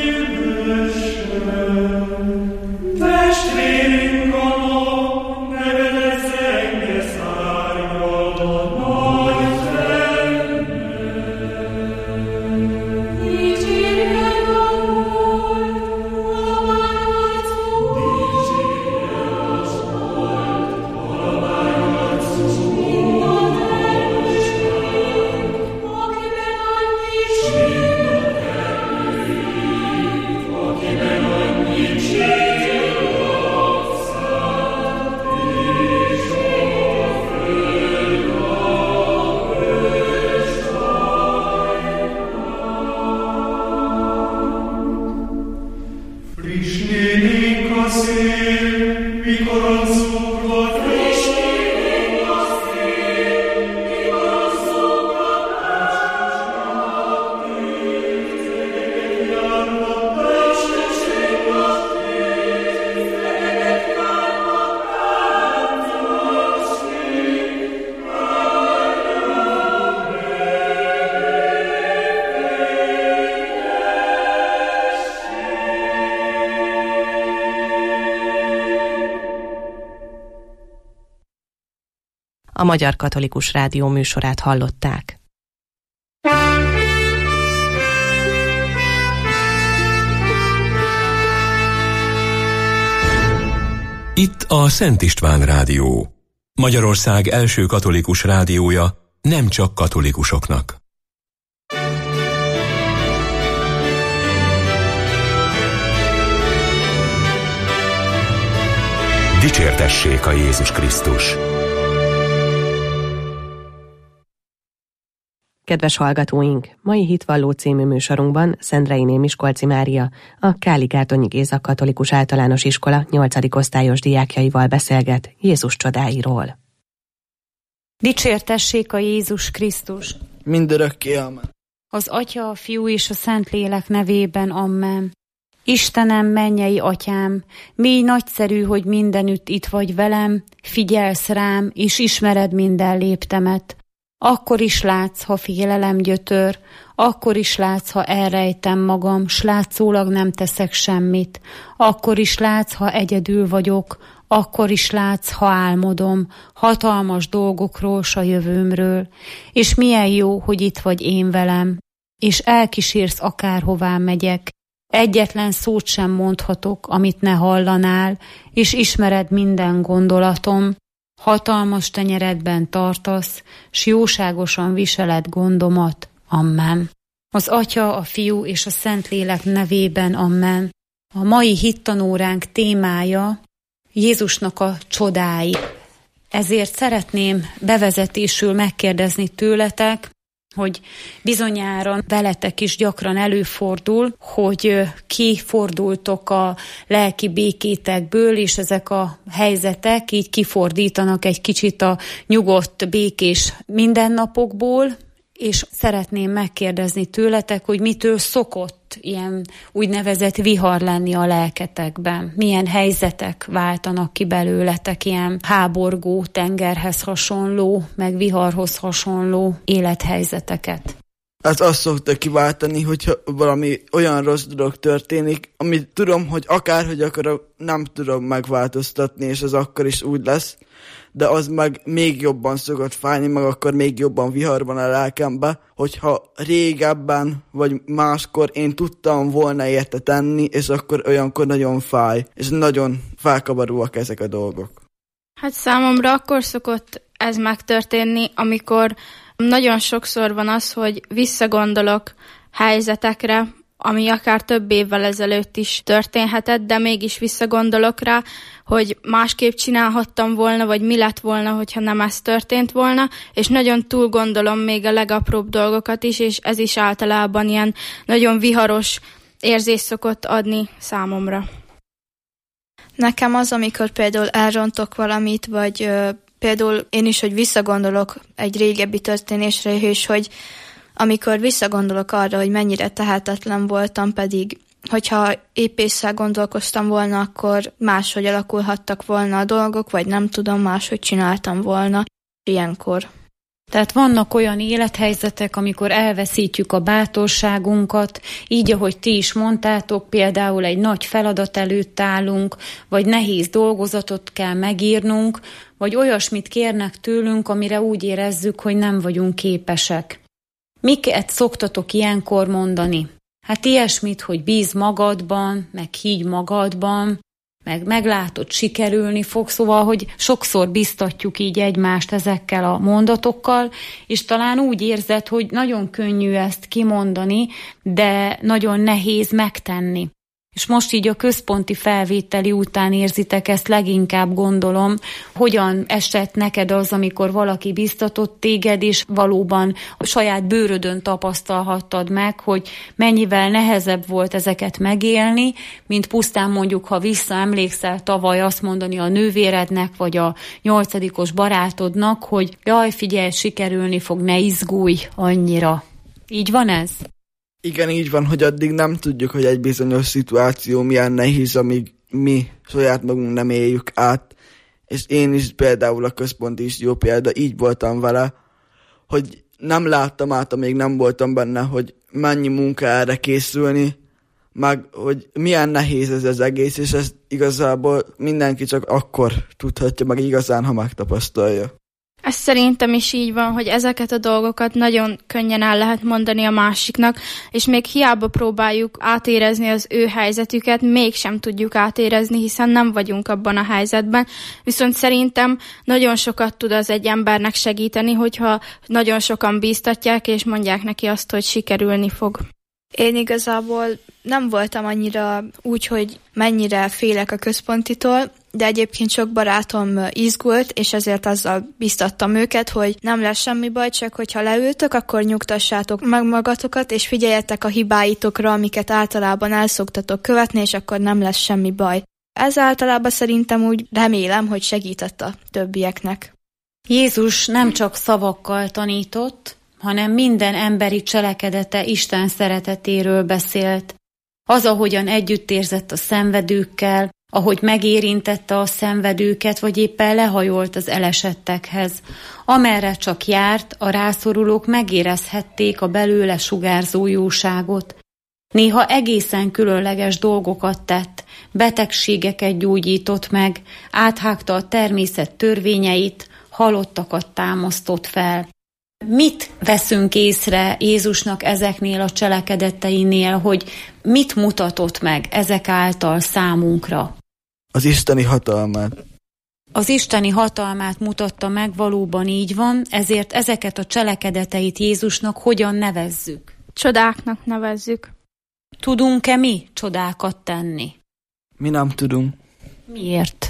édesen. Testvérünk a nap, nevedet szenge szárnyal a nagy fennek. Dicsérjed a Úr, a várható A Magyar Katolikus Rádió műsorát hallották. Itt a Szent István Rádió, Magyarország első katolikus rádiója, nem csak katolikusoknak. Dicsértessék a Jézus Krisztus! Kedves hallgatóink! Mai Hitvalló című műsorunkban Szendreiné Miskolci Mária, a Káli-Gárdonyi Géza Katolikus Általános Iskola nyolcadik osztályos diákjaival beszélget Jézus csodáiról. Dicsértessék a Jézus Krisztus! Mindörökké, amen. Az Atya, a Fiú és a Szentlélek nevében, amen. Istenem, mennyei Atyám, mély nagyszerű, hogy mindenütt itt vagy velem, figyelsz rám, és ismered minden léptemet. Akkor is látsz, ha félelem gyötör, akkor is látsz, ha elrejtem magam, s látszólag nem teszek semmit. Akkor is látsz, ha egyedül vagyok, akkor is látsz, ha álmodom, hatalmas dolgokról, s a jövőmről. És milyen jó, hogy itt vagy én velem, és elkísérsz akárhová megyek. Egyetlen szót sem mondhatok, amit ne hallanál, és ismered minden gondolatom. Hatalmas tenyeredben tartasz, s jóságosan viseled gondomat. Amen. Az Atya, a Fiú és a Szentlélek nevében, amen. A mai hittanóránk témája Jézusnak a csodái. Ezért szeretném bevezetésül megkérdezni tőletek, hogy bizonyára veletek is gyakran előfordul, hogy kifordultok a lelki békétekből, és ezek a helyzetek így kifordítanak egy kicsit a nyugodt, békés mindennapokból, és szeretném megkérdezni tőletek, hogy mitől szokott ilyen úgynevezett vihar lenni a lelketekben. Milyen helyzetek váltanak ki belőletek, ilyen háborgó, tengerhez hasonló, meg viharhoz hasonló élethelyzeteket. Hát azt szokta kiváltani, hogyha valami olyan rossz dolog történik, amit tudom, hogy akárhogy akarok, nem tudom megváltoztatni, és az akkor is úgy lesz, de az meg még jobban szokott fájni, meg akkor még jobban vihar van a lelkembe, hogyha régebben, vagy máskor én tudtam volna érte tenni, és akkor olyankor nagyon fáj, és nagyon felkavarúak ezek a dolgok. Hát számomra akkor szokott ez megtörténni, amikor nagyon sokszor van az, hogy visszagondolok helyzetekre, ami akár több évvel ezelőtt is történhetett, de mégis visszagondolok rá, hogy másképp csinálhattam volna, vagy mi lett volna, hogyha nem ez történt volna, és nagyon túl gondolom még a legapróbb dolgokat is, és ez is általában ilyen nagyon viharos érzés szokott adni számomra. Nekem az, amikor például elrontok valamit, vagy ö, például én is, hogy visszagondolok egy régebbi történésre, és hogy amikor visszagondolok arra, hogy mennyire tehetetlen voltam, pedig hogyha épp észre gondolkoztam volna, akkor máshogy alakulhattak volna a dolgok, vagy nem tudom, máshogy csináltam volna ilyenkor. Tehát vannak olyan élethelyzetek, amikor elveszítjük a bátorságunkat, így, ahogy ti is mondtátok, például egy nagy feladat előtt állunk, vagy nehéz dolgozatot kell megírnunk, vagy olyasmit kérnek tőlünk, amire úgy érezzük, hogy nem vagyunk képesek. Miket szoktatok ilyenkor mondani? Hát ilyesmit, hogy bíz magadban, meg higgy magadban, meg meglátod, sikerülni fog, szóval, hogy sokszor biztatjuk így egymást ezekkel a mondatokkal, és talán úgy érzed, hogy nagyon könnyű ezt kimondani, de nagyon nehéz megtenni. És most így a központi felvételi után érzitek ezt leginkább, gondolom, hogyan esett neked az, amikor valaki biztatott téged, és valóban a saját bőrödön tapasztalhattad meg, hogy mennyivel nehezebb volt ezeket megélni, mint pusztán mondjuk, ha visszaemlékszel tavaly azt mondani a nővérednek, vagy a nyolcadikos barátodnak, hogy jaj, figyelj, sikerülni fog, ne izgulj annyira. Így van ez? Igen, így van, hogy addig nem tudjuk, hogy egy bizonyos szituáció milyen nehéz, amíg mi saját magunk nem éljük át. És én is például a központ is jó példa, így voltam vele, hogy nem láttam át, amíg nem voltam benne, hogy mennyi munka erre készülni, meg hogy milyen nehéz ez az egész, és ezt igazából mindenki csak akkor tudhatja meg igazán, ha megtapasztalja. Ez szerintem is így van, hogy ezeket a dolgokat nagyon könnyen el lehet mondani a másiknak, és még hiába próbáljuk átérezni az ő helyzetüket, mégsem tudjuk átérezni, hiszen nem vagyunk abban a helyzetben. Viszont szerintem nagyon sokat tud az egy embernek segíteni, hogyha nagyon sokan bíztatják, és mondják neki azt, hogy sikerülni fog. Én igazából nem voltam annyira úgy, hogy mennyire félek a központitól, de egyébként sok barátom izgult, és ezért azzal biztattam őket, hogy nem lesz semmi baj, csak hogyha leültök, akkor nyugtassátok meg magatokat, és figyeljetek a hibáitokra, amiket általában el szoktatok követni, és akkor nem lesz semmi baj. Ez általában szerintem úgy remélem, hogy segített a többieknek. Jézus nem csak szavakkal tanított, hanem minden emberi cselekedete Isten szeretetéről beszélt. Az, ahogyan együtt érzett a szenvedőkkel, ahogy megérintette a szenvedőket, vagy éppen lehajolt az elesettekhez. Amerre csak járt, a rászorulók megérezhették a belőle sugárzó jóságot. Néha egészen különleges dolgokat tett, betegségeket gyógyított meg, áthágta a természet törvényeit, halottakat támasztott fel. Mit veszünk észre Jézusnak ezeknél a cselekedeteinél, hogy mit mutatott meg ezek által számunkra? Az isteni hatalmát. Az isteni hatalmát mutatta meg, valóban így van, ezért ezeket a cselekedeteit Jézusnak hogyan nevezzük? Csodáknak nevezzük. Tudunk-e mi csodákat tenni? Mi nem tudunk. Miért?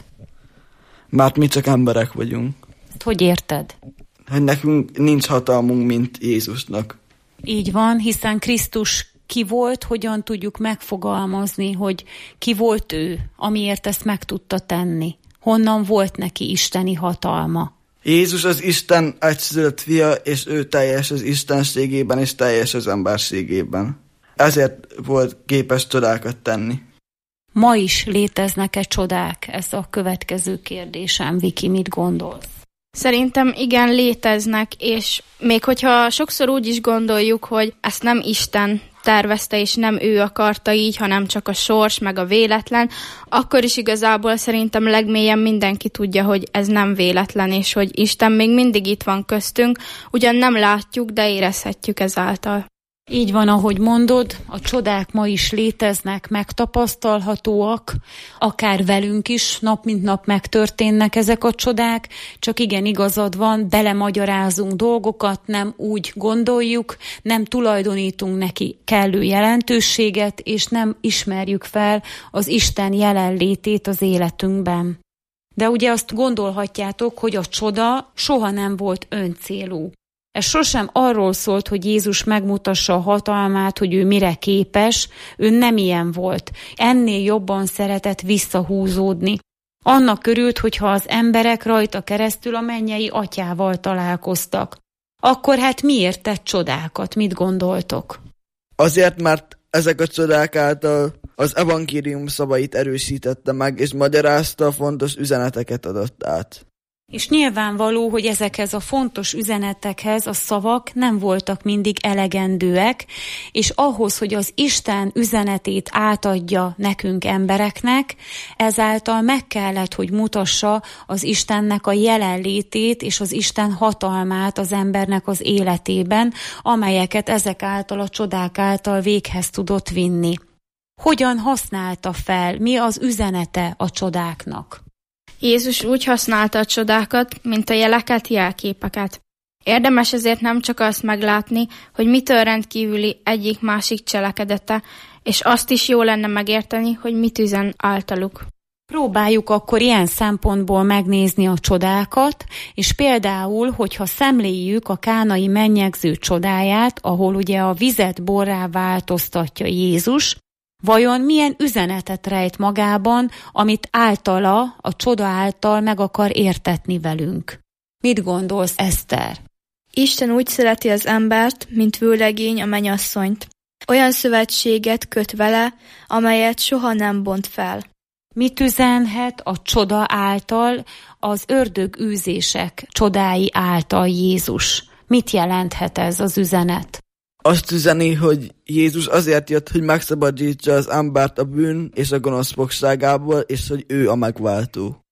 Mert mi csak emberek vagyunk. Ezt hogy érted? Hogy nekünk nincs hatalmunk, mint Jézusnak. Így van, hiszen Krisztus ki volt, hogyan tudjuk megfogalmazni, hogy ki volt ő, amiért ezt meg tudta tenni. Honnan volt neki isteni hatalma? Jézus az Isten egyszülött fia, és ő teljes az istenségében, és teljes az emberségében. Ezért volt képes csodákat tenni. Ma is léteznek-e csodák? Ez a következő kérdésem. Viki, mit gondolsz? Szerintem igen, léteznek, és még hogyha sokszor úgy is gondoljuk, hogy ezt nem Isten tervezte, és nem ő akarta így, hanem csak a sors, meg a véletlen, akkor is igazából szerintem legmélyen mindenki tudja, hogy ez nem véletlen, és hogy Isten még mindig itt van köztünk, ugyan nem látjuk, de érezhetjük ezáltal. Így van, ahogy mondod, a csodák ma is léteznek, megtapasztalhatóak, akár velünk is, nap mint nap megtörténnek ezek a csodák, csak igen, igazad van, belemagyarázunk dolgokat, nem úgy gondoljuk, nem tulajdonítunk neki kellő jelentőséget, és nem ismerjük fel az Isten jelenlétét az életünkben. De ugye azt gondolhatjátok, hogy a csoda soha nem volt öncélú. Ez sosem arról szólt, hogy Jézus megmutassa a hatalmát, hogy ő mire képes, ő nem ilyen volt. Ennél jobban szeretett visszahúzódni. Annak örült, hogyha az emberek rajta keresztül a mennyei atyával találkoztak. Akkor hát miért tett csodákat? Mit gondoltok? Azért, mert ezek a csodák által az evangélium szavait erősítette meg, és magyarázta, a fontos üzeneteket adott át. És nyilvánvaló, hogy ezekhez a fontos üzenetekhez a szavak nem voltak mindig elegendőek, és ahhoz, hogy az Isten üzenetét átadja nekünk embereknek, ezáltal meg kellett, hogy mutassa az Istennek a jelenlétét és az Isten hatalmát az embernek az életében, amelyeket ezek által a csodák által véghez tudott vinni. Hogyan használta fel, mi az üzenete a csodáknak? Jézus úgy használta a csodákat, mint a jeleket, jelképeket. Érdemes ezért nem csak azt meglátni, hogy mitől rendkívüli egyik-másik cselekedete, és azt is jó lenne megérteni, hogy mit üzen általuk. Próbáljuk akkor ilyen szempontból megnézni a csodákat, és például, hogyha szemléljük a kánai mennyegző csodáját, ahol ugye a vizet borrá változtatja Jézus, vajon milyen üzenetet rejt magában, amit általa, a csoda által meg akar értetni velünk? Mit gondolsz, Eszter? Isten úgy szereti az embert, mint vőlegény a mennyasszonyt. Olyan szövetséget köt vele, amelyet soha nem bont fel. Mit üzenhet a csoda által, az ördög űzések csodái által Jézus? Mit jelenthet ez az üzenet? Azt üzeni, hogy Jézus azért jött, hogy megszabadítsa az embert a bűn és a gonosz fogságából, és hogy ő a megváltó.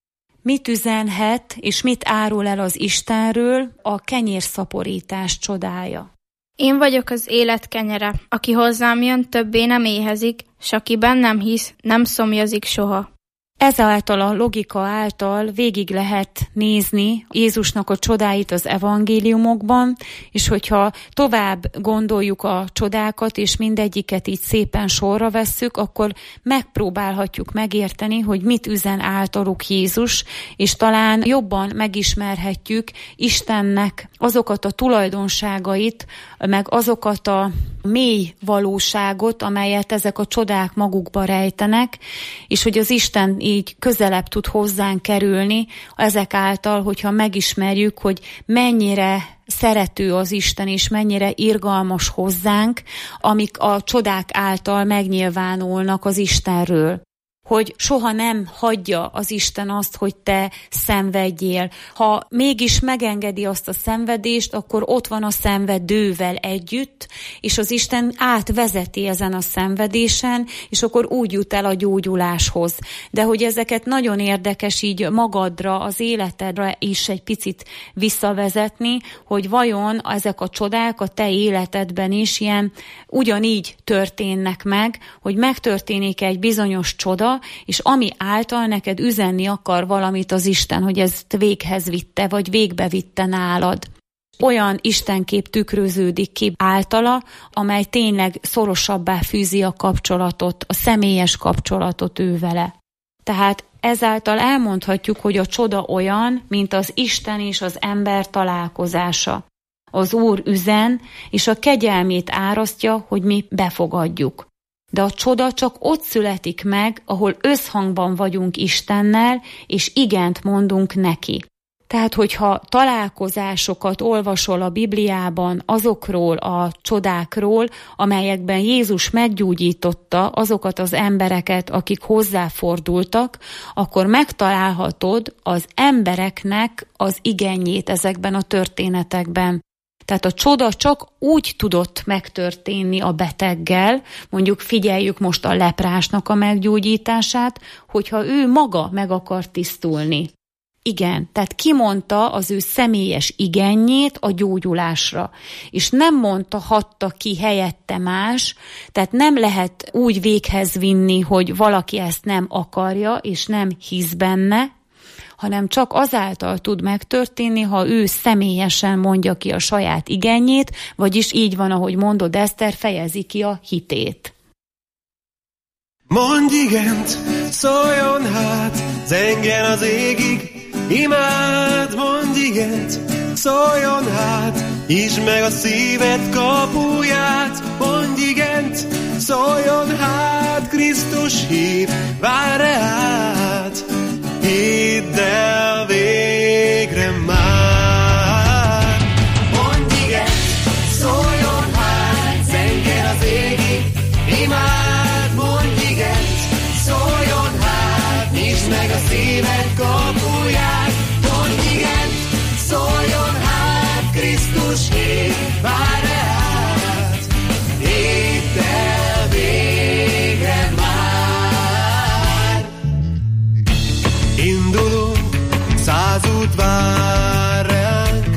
Mit üzenhet és mit árul el az Istenről a kenyérszaporítás csodája? Én vagyok az élet kenyere, aki hozzám jön, többé nem éhezik, s aki bennem hisz, nem szomjazik soha. Ezáltal a logika által végig lehet nézni Jézusnak a csodáit az evangéliumokban, és hogyha tovább gondoljuk a csodákat, és mindegyiket így szépen sorra vesszük, akkor megpróbálhatjuk megérteni, hogy mit üzen általuk Jézus, és talán jobban megismerhetjük Istennek azokat a tulajdonságait, meg azokat a mély valóságot, amelyet ezek a csodák magukba rejtenek, és hogy az Isten így közelebb tud hozzánk kerülni ezek által, hogyha megismerjük, hogy mennyire szerető az Isten, és mennyire irgalmas hozzánk, amik a csodák által megnyilvánulnak az Istenről. Hogy soha nem hagyja az Isten azt, hogy te szenvedjél. Ha mégis megengedi azt a szenvedést, akkor ott van a szenvedővel együtt, és az Isten átvezeti ezen a szenvedésen, és akkor úgy jut el a gyógyuláshoz. De hogy ezeket nagyon érdekes így magadra, az életedre is egy picit visszavezetni, hogy vajon ezek a csodák a te életedben is ilyen ugyanígy történnek meg, hogy megtörténik egy bizonyos csoda, és ami által neked üzenni akar valamit az Isten, hogy ezt véghez vitte, vagy végbe vitte nálad. Olyan istenkép tükröződik ki általa, amely tényleg szorosabbá fűzi a kapcsolatot, a személyes kapcsolatot ő vele. Tehát ezáltal elmondhatjuk, hogy a csoda olyan, mint az Isten és az ember találkozása. Az Úr üzen, és a kegyelmét árasztja, hogy mi befogadjuk. De a csoda csak ott születik meg, ahol összhangban vagyunk Istennel, és igent mondunk neki. Tehát, hogyha találkozásokat olvasol a Bibliában azokról a csodákról, amelyekben Jézus meggyógyította azokat az embereket, akik hozzáfordultak, akkor megtalálhatod az embereknek az igényét ezekben a történetekben. Tehát a csoda csak úgy tudott megtörténni a beteggel, mondjuk figyeljük most a leprásnak a meggyógyítását, hogyha ő maga meg akar tisztulni. Igen, tehát kimondta az ő személyes igényét a gyógyulásra, és nem mondta, hatta ki helyette más, tehát nem lehet úgy véghez vinni, hogy valaki ezt nem akarja, és nem hisz benne, hanem csak azáltal tud megtörténni, ha ő személyesen mondja ki a saját igényét, vagyis így van, ahogy mondod, Eszter, fejezi ki a hitét. Mondj igent, szóljon hát, zengjen az égig, imád, mondj igent, szóljon hát, nyisd meg a szíved kapuját, mondj igent, szóljon hát, Krisztus hív, vár át. Hidd el végre már. Mondj igent, szóljon hát, zengjen az égig, imád, mondj igent, szóljon hát, nyisd meg a szíved kapuját, mondj igent, szóljon hát, Krisztus hív, vár át. Hidd el végre már. Indulunk, száz út vár ránk,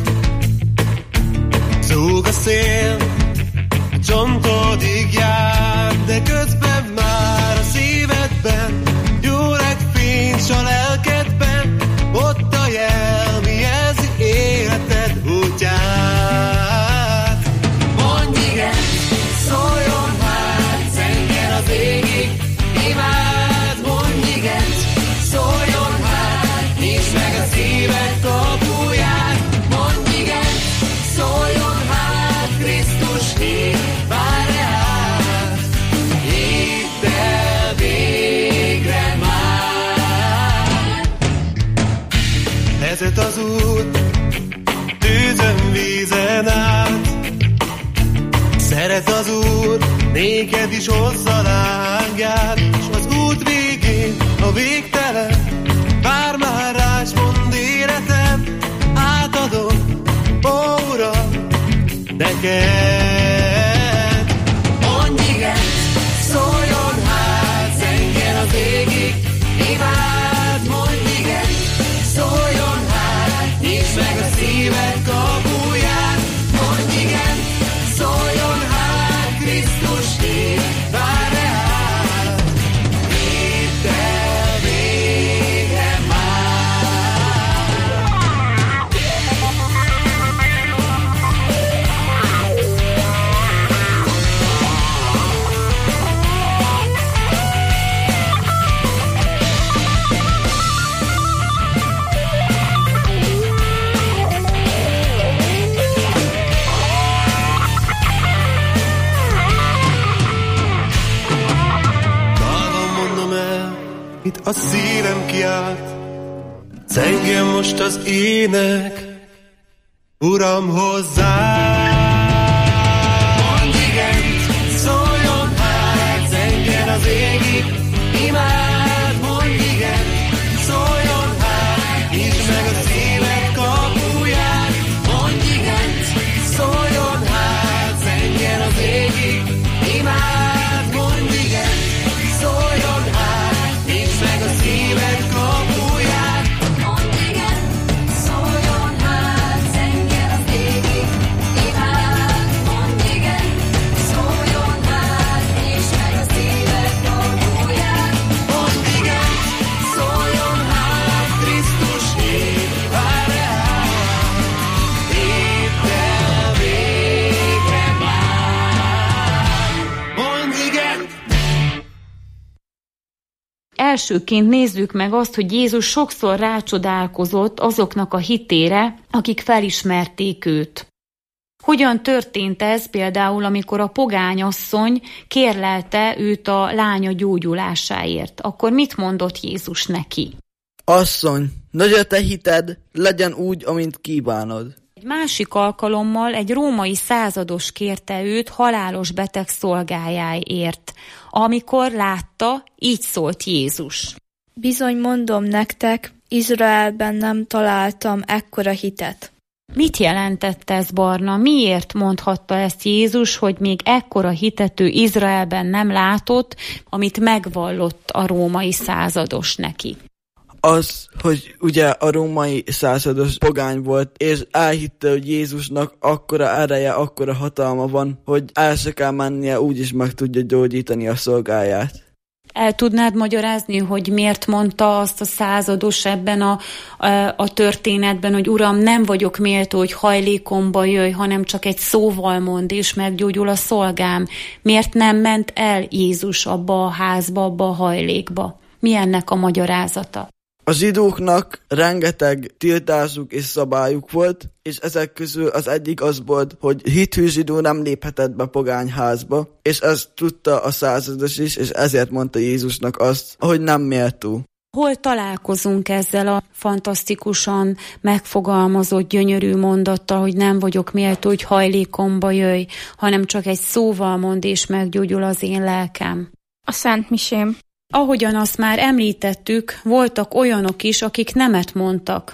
zúg a szél, a csontodig jár, de közben már a szívedben gyúreg fincs a lelkedben, ott a jel, mi jelzi életed útját. Mondj igent, szóljon hát, zengjen az égig, imád, mondj igent, szóljon hát, nyisd meg a szíved kapuját, mondj igent, szóljon hát, Krisztus hív, vár át. Hidd el végre már. Vezet az út, tűzön, vízen át, szeret az Úr, néked is hozza lángját, s az út végén a végtelen vár már rá, s mondd életem, átadom, ó Uram, neked. Mondj igent, szóljon hát, zengjen az égig, imád, mondj igent, a szívem kiált. Zengjen most az ének, Uram, hozzá. Mondj igent, szóljon hát, zengjen az égig, imád, mondj igent, szóljon hát, nyisd meg a szíved kapuját. Mondj igent, szóljon hát, zengjen az égig, imád, mondj igent, szóljon hát, nyisd meg a szíved kapuját. Elsőként nézzük meg azt, hogy Jézus sokszor rácsodálkozott azoknak a hitére, akik felismerték őt. Hogyan történt ez például, amikor a pogányasszony kérlelte őt a lánya gyógyulásáért? Akkor mit mondott Jézus neki? Asszony, nagy a te hited, legyen úgy, amint kívánod. Egy másik alkalommal egy római százados kérte őt halálos beteg szolgájáért. Amikor látta, így szólt Jézus. Bizony mondom nektek, Izraelben nem találtam ekkora hitet. Mit jelentett ez, Barna? Miért mondhatta ezt Jézus, hogy még ekkora hitet ő Izraelben nem látott, amit megvallott a római százados neki? Az, hogy ugye a római százados pogány volt, és elhitte, hogy Jézusnak akkora ereje, akkora hatalma van, hogy el se kell mennie, úgyis meg tudja gyógyítani a szolgáját. El tudnád magyarázni, hogy miért mondta azt a százados ebben a, a, a történetben, hogy Uram, nem vagyok méltó, hogy hajlékomba jöjj, hanem csak egy szóval mond, és meggyógyul a szolgám. Miért nem ment el Jézus abba a házba, abba a hajlékba? Mi ennek a magyarázata? A zsidóknak rengeteg tiltásuk és szabályuk volt, és ezek közül az egyik az volt, hogy hithű zsidó nem léphetett be pogányházba, és ezt tudta a százados is, és ezért mondta Jézusnak azt, hogy nem méltó. Hol találkozunk ezzel a fantasztikusan megfogalmazott gyönyörű mondattal, hogy nem vagyok méltó, hogy hajlékomba jöjj, hanem csak egy szóval mond, és meggyógyul az én lelkem? A Szent Misém. Ahogyan azt már említettük, voltak olyanok is, akik nemet mondtak.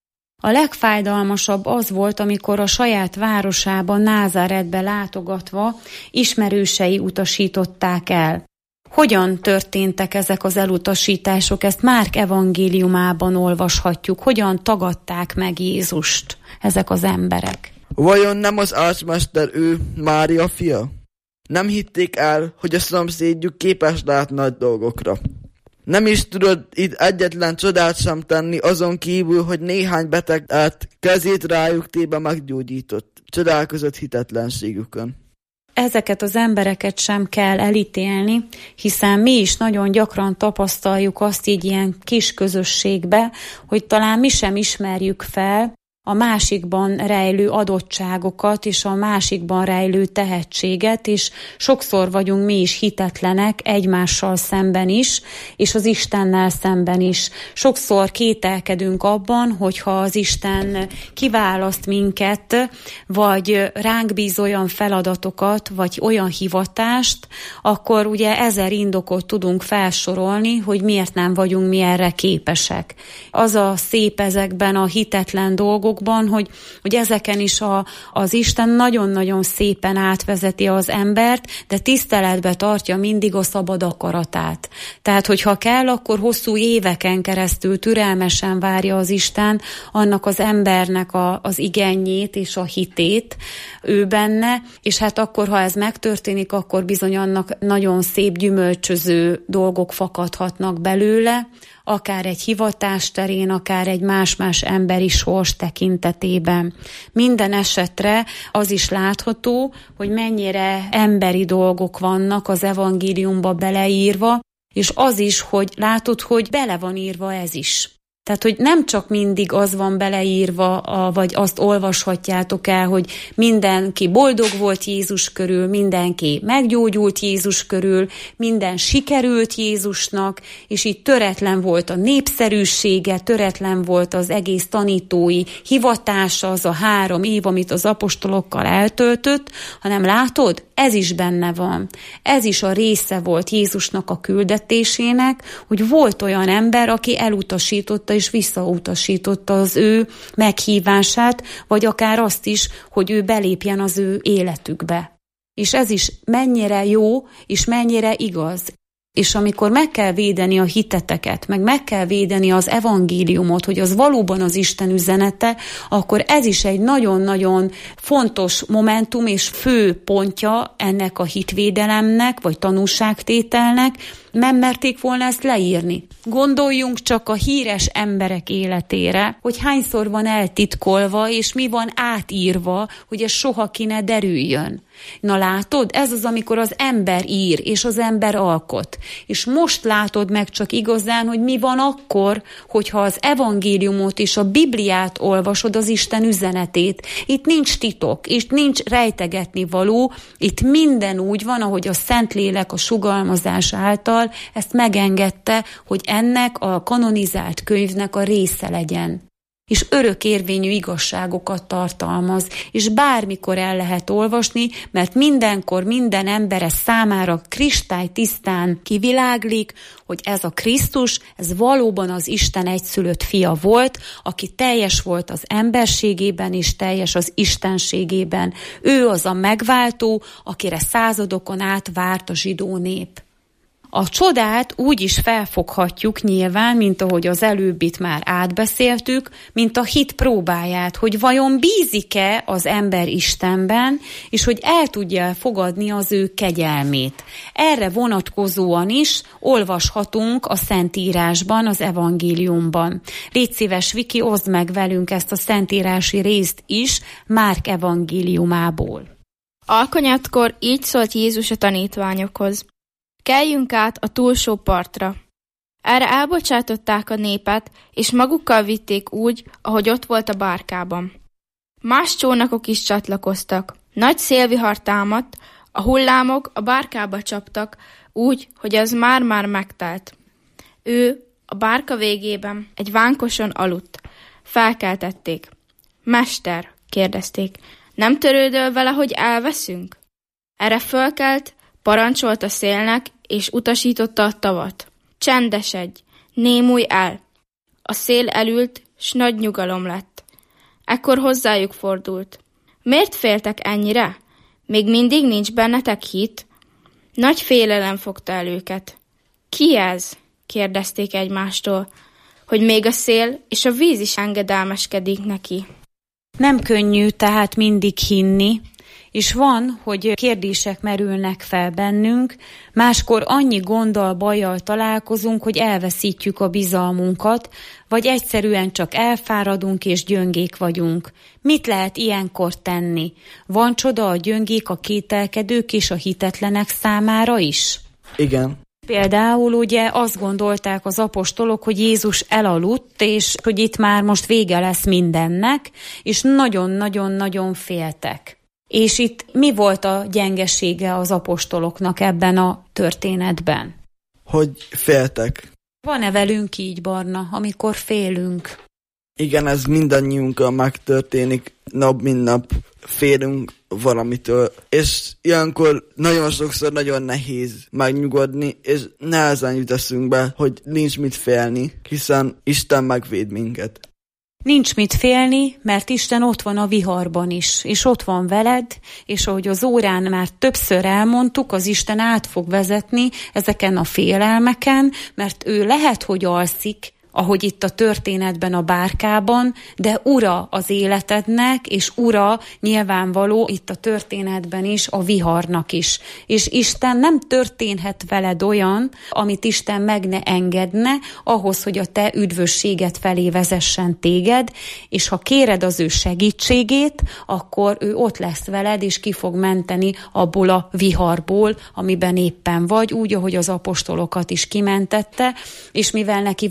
A legfájdalmasabb az volt, amikor a saját városában, Názáretbe látogatva ismerősei utasították el. Hogyan történtek ezek az elutasítások? Ezt Márk evangéliumában olvashatjuk. Hogyan tagadták meg Jézust ezek az emberek? Vajon nem az ácsmester ő, Mária fia? Nem hitték el, hogy a szomszédjuk képes látni nagy dolgokra. Nem is tudod itt egyetlen csodát sem tenni, azon kívül, hogy néhány beteget kezét rájuk téve meggyógyított. Csodálkozott hitetlenségükön. Ezeket az embereket sem kell elítélni, hiszen mi is nagyon gyakran tapasztaljuk azt így ilyen kis közösségbe, hogy talán mi sem ismerjük fel a másikban rejlő adottságokat és a másikban rejlő tehetséget, és sokszor vagyunk mi is hitetlenek egymással szemben is, és az Istennel szemben is. Sokszor kételkedünk abban, hogyha az Isten kiválaszt minket, vagy ránk bíz olyan feladatokat, vagy olyan hivatást, akkor ugye ezer indokot tudunk felsorolni, hogy miért nem vagyunk mi erre képesek. Az a szép ezekben a hitetlen dolgokban, Hogy, hogy ezeken is a, az Isten nagyon-nagyon szépen átvezeti az embert, de tiszteletbe tartja mindig a szabad akaratát. Tehát, hogyha kell, akkor hosszú éveken keresztül türelmesen várja az Isten annak az embernek a, az igényét és a hitét ő benne, és hát akkor, ha ez megtörténik, akkor bizony annak nagyon szép gyümölcsöző dolgok fakadhatnak belőle, akár egy hivatás terén, akár egy más-más emberi sors tekintetében. Minden esetre az is látható, hogy mennyire emberi dolgok vannak az evangéliumba beleírva, és az is, hogy látod, hogy bele van írva ez is. Tehát, hogy nem csak mindig az van beleírva, a, vagy azt olvashatjátok el, hogy mindenki boldog volt Jézus körül, mindenki meggyógyult Jézus körül, minden sikerült Jézusnak, és így töretlen volt a népszerűsége, töretlen volt az egész tanítói hivatása, az a három év, amit az apostolokkal eltöltött, hanem látod, ez is benne van. Ez is a része volt Jézusnak a küldetésének, hogy volt olyan ember, aki elutasította és visszautasította az ő meghívását, vagy akár azt is, hogy ő belépjen az ő életükbe. És ez is mennyire jó, és mennyire igaz. És amikor meg kell védeni a hiteteket, meg meg kell védeni az evangéliumot, hogy az valóban az Isten üzenete, akkor ez is egy nagyon-nagyon fontos momentum és fő pontja ennek a hitvédelemnek, vagy tanúságtételnek, nem merték volna ezt leírni. Gondoljunk csak a híres emberek életére, hogy hányszor van eltitkolva, és mi van átírva, hogy ez soha ki ne derüljön. Na látod, ez az, amikor az ember ír, és az ember alkot. És most látod meg csak igazán, hogy mi van akkor, hogyha az evangéliumot és a Bibliát olvasod, az Isten üzenetét. Itt nincs titok, itt nincs rejtegetni való, itt minden úgy van, ahogy a Szentlélek a sugalmazás által ezt megengedte, hogy ennek a kanonizált könyvnek a része legyen. És örökérvényű igazságokat tartalmaz, és bármikor el lehet olvasni, mert mindenkor minden embere számára kristálytisztán kiviláglik, hogy ez a Krisztus, ez valóban az Isten egyszülött fia volt, aki teljes volt az emberségében és teljes az istenségében. Ő az a megváltó, akire századokon át várt a zsidó nép. A csodát úgy is felfoghatjuk nyilván, mint ahogy az előbbit már átbeszéltük, mint a hit próbáját, hogy vajon bízik-e az ember Istenben, és hogy el tudja fogadni az ő kegyelmét. Erre vonatkozóan is olvashatunk a Szentírásban, az evangéliumban. Légy szíves, Viki, oszd meg velünk ezt a szentírási részt is Márk evangéliumából. Alkonyatkor így szólt Jézus a tanítványokhoz: Keljünk át a túlsó partra. Erre elbocsátották a népet, és magukkal vitték úgy, ahogy ott volt a bárkában. Más csónakok is csatlakoztak. Nagy szélvihar támadt, a hullámok a bárkába csaptak, úgy, hogy az már-már megtelt. Ő a bárka végében egy vánkoson aludt. Felkeltették. Mester, kérdezték, nem törődöl vele, hogy elveszünk? Erre fölkelt, parancsolt a szélnek, és utasította a tavat. Csendesedj, némulj el. A szél elült, s nagy nyugalom lett. Ekkor hozzájuk fordult. Miért féltek ennyire? Még mindig nincs bennetek hit? Nagy félelem fogta el őket. Ki ez? Kérdezték egymástól, hogy még a szél és a víz is engedelmeskedik neki. Nem könnyű tehát mindig hinni, és van, hogy kérdések merülnek fel bennünk, máskor annyi gonddal, bajjal találkozunk, hogy elveszítjük a bizalmunkat, vagy egyszerűen csak elfáradunk és gyöngék vagyunk. Mit lehet ilyenkor tenni? Van csoda a gyöngék, a kételkedők és a hitetlenek számára is? Igen. Például ugye azt gondolták az apostolok, hogy Jézus elaludt, és hogy itt már most vége lesz mindennek, és nagyon-nagyon-nagyon féltek. És itt mi volt a gyengesége az apostoloknak ebben a történetben? Hogy féltek. Van-e velünk így, Barna, amikor félünk? Igen, ez mindannyiunkkal megtörténik, nap mint nap félünk valamitől, és ilyenkor nagyon sokszor nagyon nehéz megnyugodni, és nehezen jut eszünkbe, hogy nincs mit félni, hiszen Isten megvéd minket. Nincs mit félni, mert Isten ott van a viharban is, és ott van veled, és ahogy az órán már többször elmondtuk, az Isten át fog vezetni ezeken a félelmeken, mert ő lehet, hogy alszik, ahogy itt a történetben a bárkában, de ura az életednek, és ura nyilvánvaló itt a történetben is a viharnak is. És Isten nem történhet veled olyan, amit Isten meg ne engedne, ahhoz, hogy a te üdvösséget felé vezessen téged, és ha kéred az ő segítségét, akkor ő ott lesz veled, és ki fog menteni abból a viharból, amiben éppen vagy, úgy, ahogy az apostolokat is kimentette, és mivel neki van is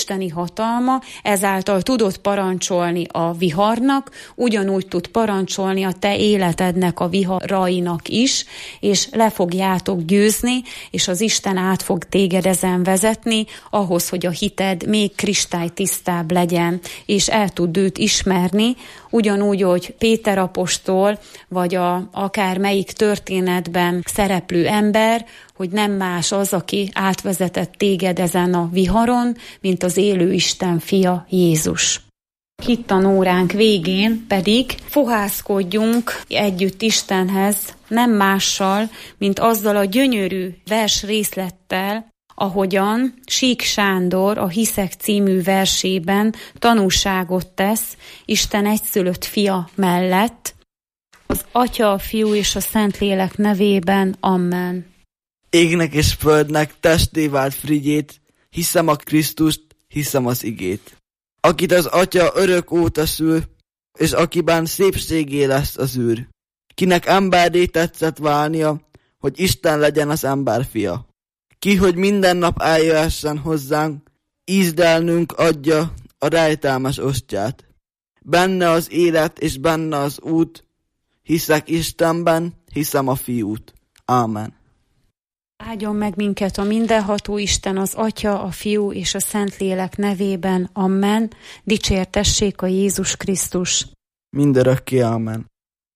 isteni hatalma, ezáltal tudott parancsolni a viharnak, ugyanúgy tud parancsolni a te életednek a viharainak is, és le fogjátok győzni, és az Isten át fog téged ezen vezetni, ahhoz, hogy a hited még kristálytisztább legyen, és el tud őt ismerni, ugyanúgy, hogy Péter apostol, vagy a, akár melyik történetben szereplő ember, hogy nem más az, aki átvezetett téged ezen a viharon, mint az élő Isten fia, Jézus. Hittanóránk végén pedig fohászkodjunk együtt Istenhez, nem mással, mint azzal a gyönyörű vers részlettel, ahogyan Sík Sándor a Hiszek című versében tanúságot tesz Isten egyszülött fia mellett, az Atya, a Fiú és a Szentlélek nevében. Amen. Égnek és földnek testé vált Frigyét, hiszem a Krisztust, hiszem az igét. Akit az Atya örök óta szül, és akiben szépségé lesz az űr. Kinek emberré tetszett válnia, hogy Isten legyen az ember fia. Ki, hogy minden nap eljöhessen hozzánk, ízdelnünk adja a rejtelmes ostját. Benne az élet és benne az út, hiszek Istenben, hiszem a Fiút. Ámen. Áldjon meg minket a mindenható Isten, az Atya, a Fiú és a Szentlélek nevében. Amen. Dicsértessék a Jézus Krisztus. Mindörökké. Amen.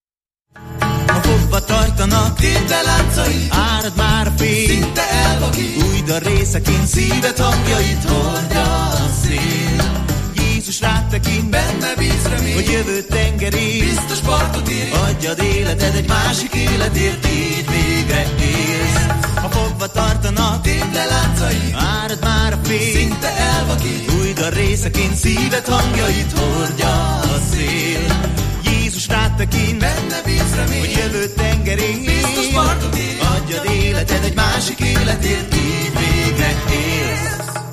Ha fogva tartanak térde láncai, árad már a fény, szinte elvakít, újd a részeként szíved hangjait hordja a szél. Jézus rád tekint, benne bíz remény, hogy jövő tengerén biztos partot ér, adjad életed egy másik életért, így végre élsz. Ha fogva tartanak térde láncai, árad már a fény, szinte elvakít, újd a részeként szíved hangjait hordja a szél. Jézus rád tekint, benne bíz remény, hogy jövő tengerén biztos partot ér, adjad életed egy másik életért, így végre élsz.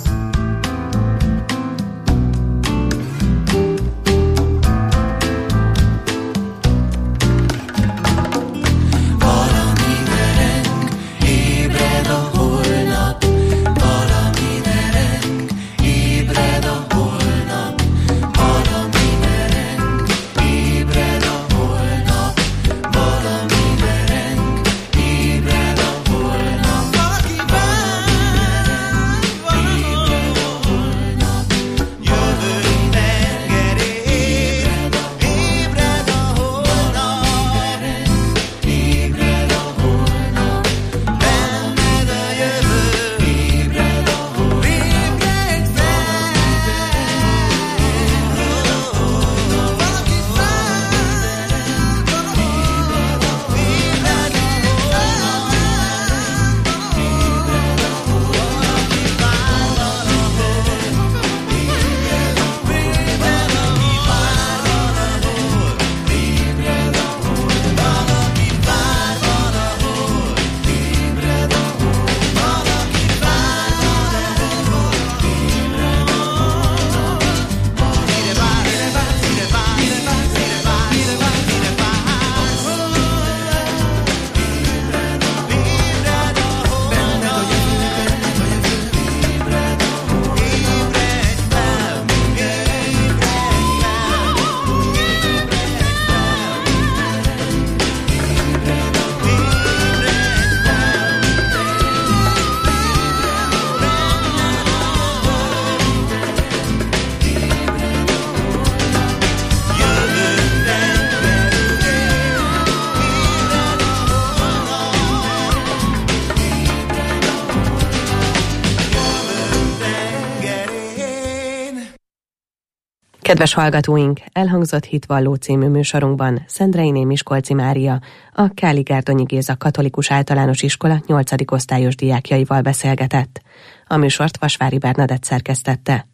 Kedves hallgatóink, elhangzott Hitvalló című műsorunkban Szendreiné Miskolci Mária, a Káli-Gárdonyi Géza Katolikus Általános Iskola nyolcadik osztályos diákjaival beszélgetett. A műsort Vasvári Bernadett szerkesztette.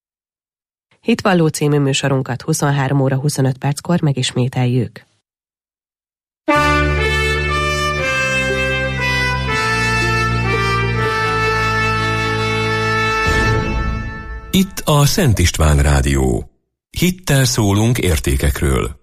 Hitvalló című műsorunkat huszonhárom óra huszonöt perckor megismételjük. Itt a Szent István Rádió. Hittel szólunk értékekről.